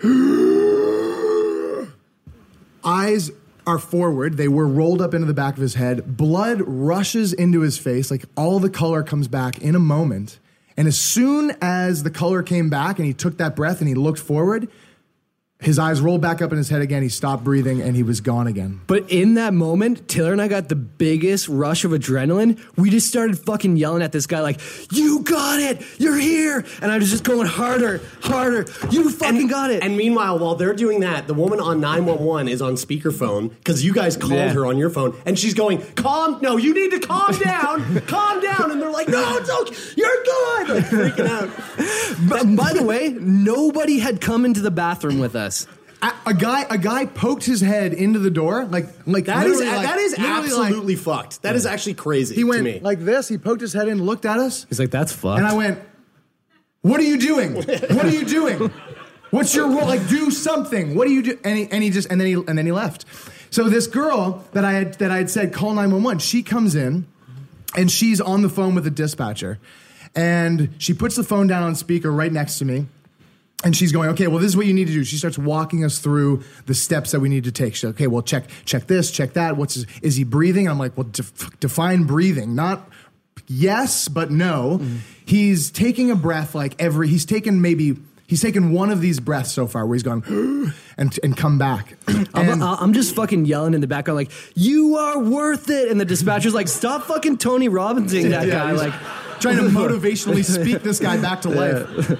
Speaker 10: eyes are forward. They were rolled up into the back of his head. Blood rushes into his face. Like all the color comes back in a moment. And as soon as the color came back and he took that breath and he looked forward, His eyes rolled back up in his head again. He stopped breathing, and he was gone again.
Speaker 11: But in that moment, Taylor and I got the biggest rush of adrenaline. We just started fucking yelling at this guy like, you got it! You're here! And I was just going harder, harder. You fucking
Speaker 8: and,
Speaker 11: got it!
Speaker 8: And meanwhile, while they're doing that, the woman on nine one one is on speakerphone because you guys called
Speaker 11: Yeah.
Speaker 8: her on your phone, and she's going, calm, no, you need to calm down, calm down. And they're like, no, it's okay, you're good! Like, freaking out.
Speaker 11: But by the way, nobody had come into the bathroom with us.
Speaker 10: A, a guy, a guy poked his head into the door, like, like
Speaker 8: That is
Speaker 10: literally, like,
Speaker 8: that is
Speaker 10: literally,
Speaker 8: absolutely
Speaker 10: like,
Speaker 8: fucked. That is actually crazy
Speaker 10: He
Speaker 8: to
Speaker 10: went
Speaker 8: me.
Speaker 10: like this. He poked his head in, looked at us,
Speaker 11: He's like, that's fucked.
Speaker 10: and I went, "What are you doing? What are you doing? What's your role? Like, do something. What do you do?" And he, and he just and then he and then he left. So this girl that I had that I had said call nine one one, she comes in, and she's on the phone with the dispatcher, and she puts the phone down on speaker right next to me. And she's going, okay, well, this is what you need to do. She starts walking us through the steps that we need to take. She's like, okay, well, check check this, check that. What's his, is he breathing? And I'm like, well, def- define breathing. Not yes, but no. Mm. He's taking a breath like every, he's taken maybe, he's taken one of these breaths so far where he's gone and and come back.
Speaker 11: I'm,
Speaker 10: And-
Speaker 11: I'm just fucking yelling in the background like, you are worth it. And the dispatcher's like, stop fucking Tony Robbinsing that
Speaker 10: Yeah,
Speaker 11: guy.
Speaker 10: he's
Speaker 11: Like
Speaker 10: trying to motivationally speak this guy back to life.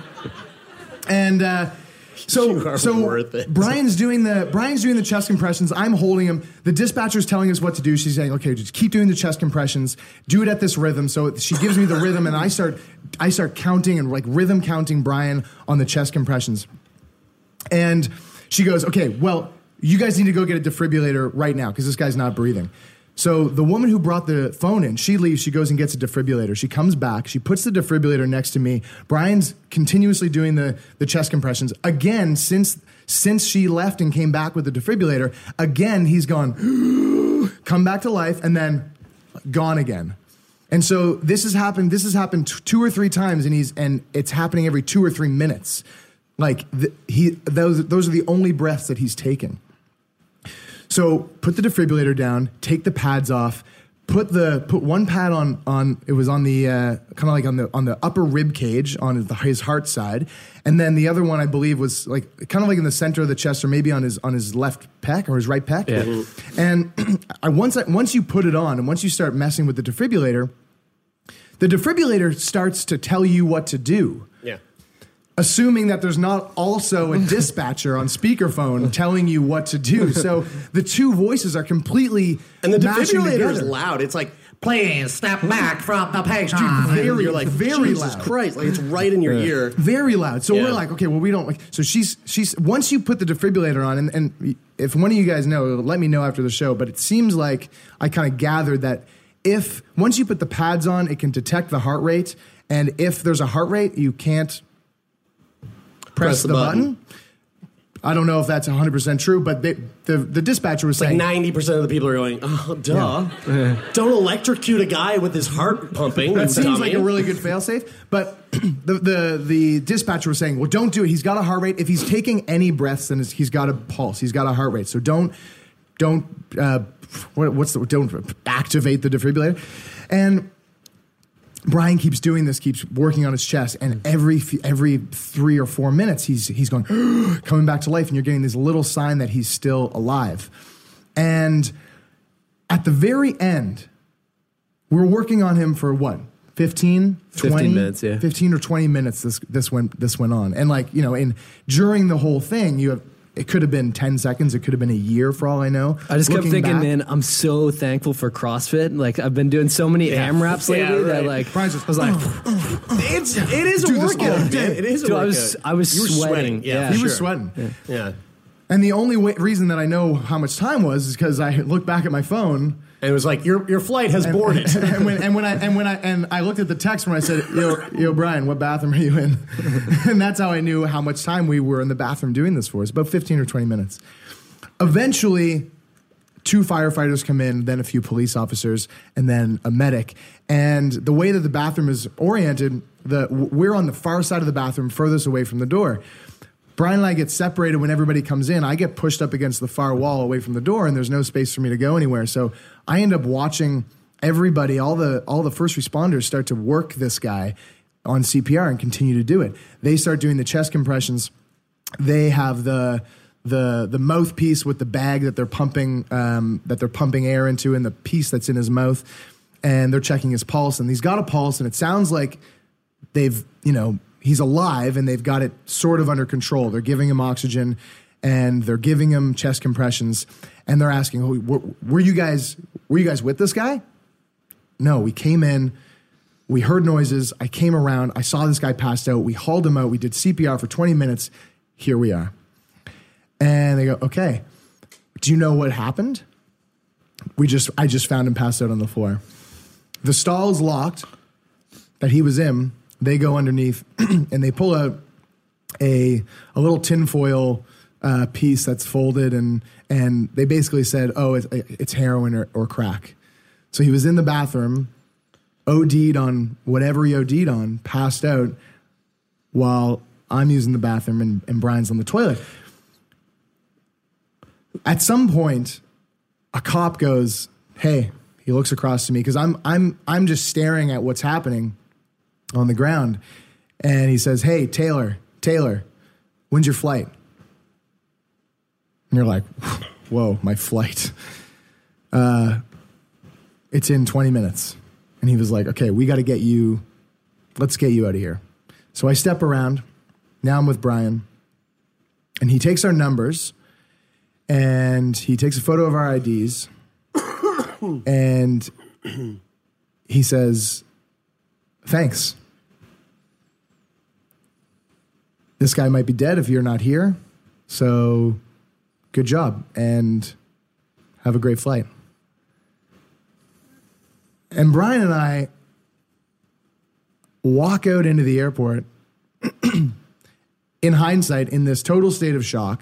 Speaker 10: And uh, so, so
Speaker 8: worth it.
Speaker 10: Brian's doing the Brian's doing the chest compressions. I'm holding him. The dispatcher's telling us what to do. She's saying, "Okay, just keep doing the chest compressions. Do it at this rhythm." So she gives me the rhythm, and I start I start counting and like rhythm counting Brian on the chest compressions. And she goes, "Okay, well, you guys need to go get a defibrillator right now because this guy's not breathing." So the woman who brought the phone in, she leaves, she goes and gets a defibrillator. She comes back, she puts the defibrillator next to me. Brian's continuously doing the, the chest compressions. Again, since since she left and came back with the defibrillator, again, he's gone, come back to life, and then gone again. And so this has happened, this has happened t- two or three times, and he's and it's happening every two or three minutes. Like the, he those those are the only breaths that he's taking. So put the defibrillator down, take the pads off, put the put one pad on on it was on the uh, kind of like on the on the upper rib cage on the, his heart side, and then the other one I believe was like kind of like in the center of the chest or maybe on his on his left pec or his right pec.
Speaker 11: Yeah.
Speaker 10: Mm-hmm. And I once I, once you put it on and once you start messing with the defibrillator, the defibrillator starts to tell you what to do.
Speaker 8: Yeah.
Speaker 10: Assuming that there's not also a dispatcher on speakerphone telling you what to do. So the two voices are completely
Speaker 8: And the
Speaker 10: mashing
Speaker 8: defibrillator is
Speaker 10: together.
Speaker 8: loud. It's like, please step back from the patient.
Speaker 10: Dude, very,
Speaker 8: You're like,
Speaker 10: very
Speaker 8: Jesus
Speaker 10: loud.
Speaker 8: Christ. Like, it's right in your ear.
Speaker 10: Very loud. So
Speaker 8: Yeah.
Speaker 10: we're like, okay, well, we don't like. So she's she's once you put the defibrillator on, and, and if one of you guys know, let me know after the show. But it seems like I kind of gathered that if once you put the pads on, it can detect the heart rate, and if there's a heart rate, you can't press,
Speaker 8: Press the
Speaker 10: the,
Speaker 8: button.
Speaker 10: button. I don't know if that's one hundred percent true, but they, the the dispatcher was
Speaker 8: Like
Speaker 10: saying
Speaker 8: ninety percent of the people are going, oh, duh. Don't electrocute a guy with his heart pumping.
Speaker 10: That
Speaker 8: you
Speaker 10: seems
Speaker 8: dummy.
Speaker 10: like a really good failsafe. But the, the the dispatcher was saying, well, don't do it. He's got a heart rate. If he's taking any breaths, then he's got a pulse. He's got a heart rate. So don't don't uh, what, what's the don't activate the defibrillator. And Brian keeps doing this, keeps working on his chest, and every f- every three or four minutes, he's he's going coming back to life, and you're getting this little sign that he's still alive. And at the very end, we're working on him for what? fifteen, twenty
Speaker 11: fifteen minutes, yeah.
Speaker 10: fifteen or twenty minutes this this went this went on. And like, you know, and during the whole thing, you have it could have been ten seconds, it could have been a year for all I know.
Speaker 11: I just kept
Speaker 10: Looking
Speaker 11: thinking,
Speaker 10: back-
Speaker 11: man, I'm so thankful for CrossFit. Like, I've been doing so many
Speaker 8: Yeah.
Speaker 11: AMRAPs lately
Speaker 8: Yeah,
Speaker 11: that,
Speaker 8: right.
Speaker 11: like,
Speaker 10: Brian's just-
Speaker 11: I was like,
Speaker 8: It's, it is
Speaker 10: Do
Speaker 8: a
Speaker 10: this
Speaker 8: workout,
Speaker 10: all
Speaker 8: man.
Speaker 10: day.
Speaker 8: It is a
Speaker 11: Dude, I
Speaker 8: workout.
Speaker 11: was- I was
Speaker 8: You were
Speaker 11: sweating.
Speaker 8: Yeah,
Speaker 11: Yeah.
Speaker 8: for
Speaker 10: he was
Speaker 8: sure.
Speaker 10: sweating.
Speaker 8: Yeah.
Speaker 10: And the only way, reason that I know how much time was is because I looked back at my phone.
Speaker 8: And it was like, your your flight has boarded.
Speaker 10: And, and when and when I and when I and I looked at the text when I said, "Yo, yo, Brian, what bathroom are you in?" And that's how I knew how much time we were in the bathroom doing this for. It's about fifteen or twenty minutes. Eventually, two firefighters come in, then a few police officers, and then a medic. And the way that the bathroom is oriented, the we're on the far side of the bathroom, furthest away from the door. Brian and I get separated when everybody comes in. I get pushed up against the far wall away from the door, and there's no space for me to go anywhere. So I end up watching everybody, all the all the first responders, start to work this guy on C P R and continue to do it. They start doing the chest compressions. They have the the the mouthpiece with the bag that they're pumping um, that they're pumping air into, and the piece that's in his mouth, and they're checking his pulse, and he's got a pulse, and it sounds like they've you know he's alive, and they've got it sort of under control. They're giving him oxygen, and they're giving him chest compressions, and they're asking, oh, were, were you guys were you guys with this guy? No, we came in. We heard noises. I came around. I saw this guy passed out. We hauled him out. We did C P R for twenty minutes. Here we are. And they go, okay, do you know what happened? We just, I just found him passed out on the floor. The stall is locked that he was in. They go underneath and they pull out a, a little tinfoil uh, piece that's folded, and, and they basically said, oh, it's, it's heroin or, or crack. So he was in the bathroom, O D'd on whatever he O D'd on, passed out, while I'm using the bathroom and, and Brian's on the toilet. At some point, a cop goes, hey, he looks across to me, because I'm I'm I'm just staring at what's happening on the ground. And he says, hey, Taylor, Taylor, when's your flight? And you're like, whoa, my flight. Uh, it's in twenty minutes. And he was like, okay, we got to get you, let's get you out of here. So I step around. Now I'm with Brian. And he takes our numbers. And he takes a photo of our I Ds. And he says, thanks. This guy might be dead if you're not here. So good job. And have a great flight. And Brian and I walk out into the airport, in hindsight, in this total state of shock,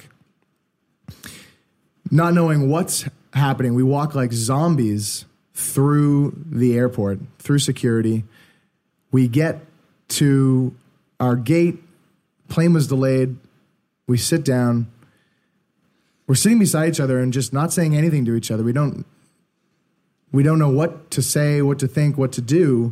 Speaker 10: not knowing what's happening. We walk like zombies through the airport, through security. We get to our gate. Plane was delayed. We sit down. We're sitting beside each other and just not saying anything to each other. We don't We don't know what to say, what to think, what to do.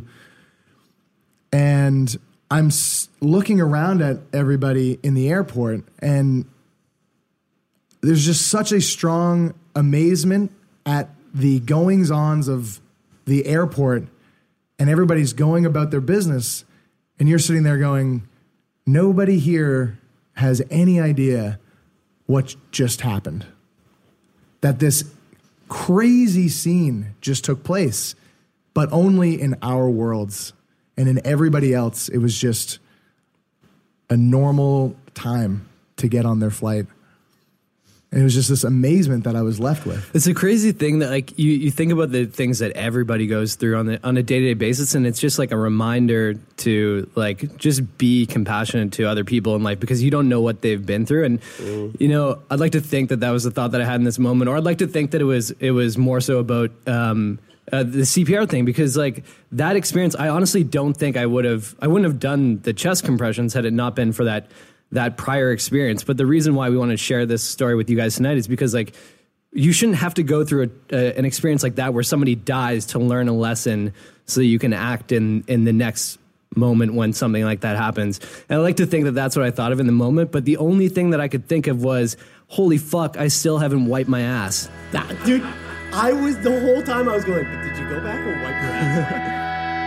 Speaker 10: And I'm s- looking around at everybody in the airport, and there's just such a strong amazement at the goings-ons of the airport, and everybody's going about their business. And you're sitting there going, nobody here has any idea what just happened. That this crazy scene just took place, but only in our worlds. And in everybody else, it was just a normal time to get on their flight. And it was just this amazement that I was left with.
Speaker 11: It's a crazy thing that, like, you, you think about the things that everybody goes through on the on a day-to-day basis, and it's just like a reminder to, like, just be compassionate to other people in life, because you don't know what they've been through. And mm. you know, I'd like to think that that was the thought that I had in this moment, or I'd like to think that it was it was more so about um, uh, the C P R thing, because, like, that experience, I honestly don't think I would have I wouldn't have done the chest compressions had it not been for that. that prior experience. But the reason why we want to share this story with you guys tonight is because, like, you shouldn't have to go through a, a, an experience like that where somebody dies to learn a lesson so that you can act in, in the next moment when something like that happens. And I like to think that that's what I thought of in the moment, but the only thing that I could think of was, holy fuck, I still haven't wiped my ass.
Speaker 8: That, dude, I was, the whole time I was going, but did you go back and wipe your ass?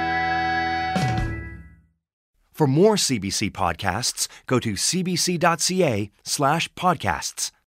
Speaker 7: For more C B C podcasts, go to cbc.ca slash podcasts.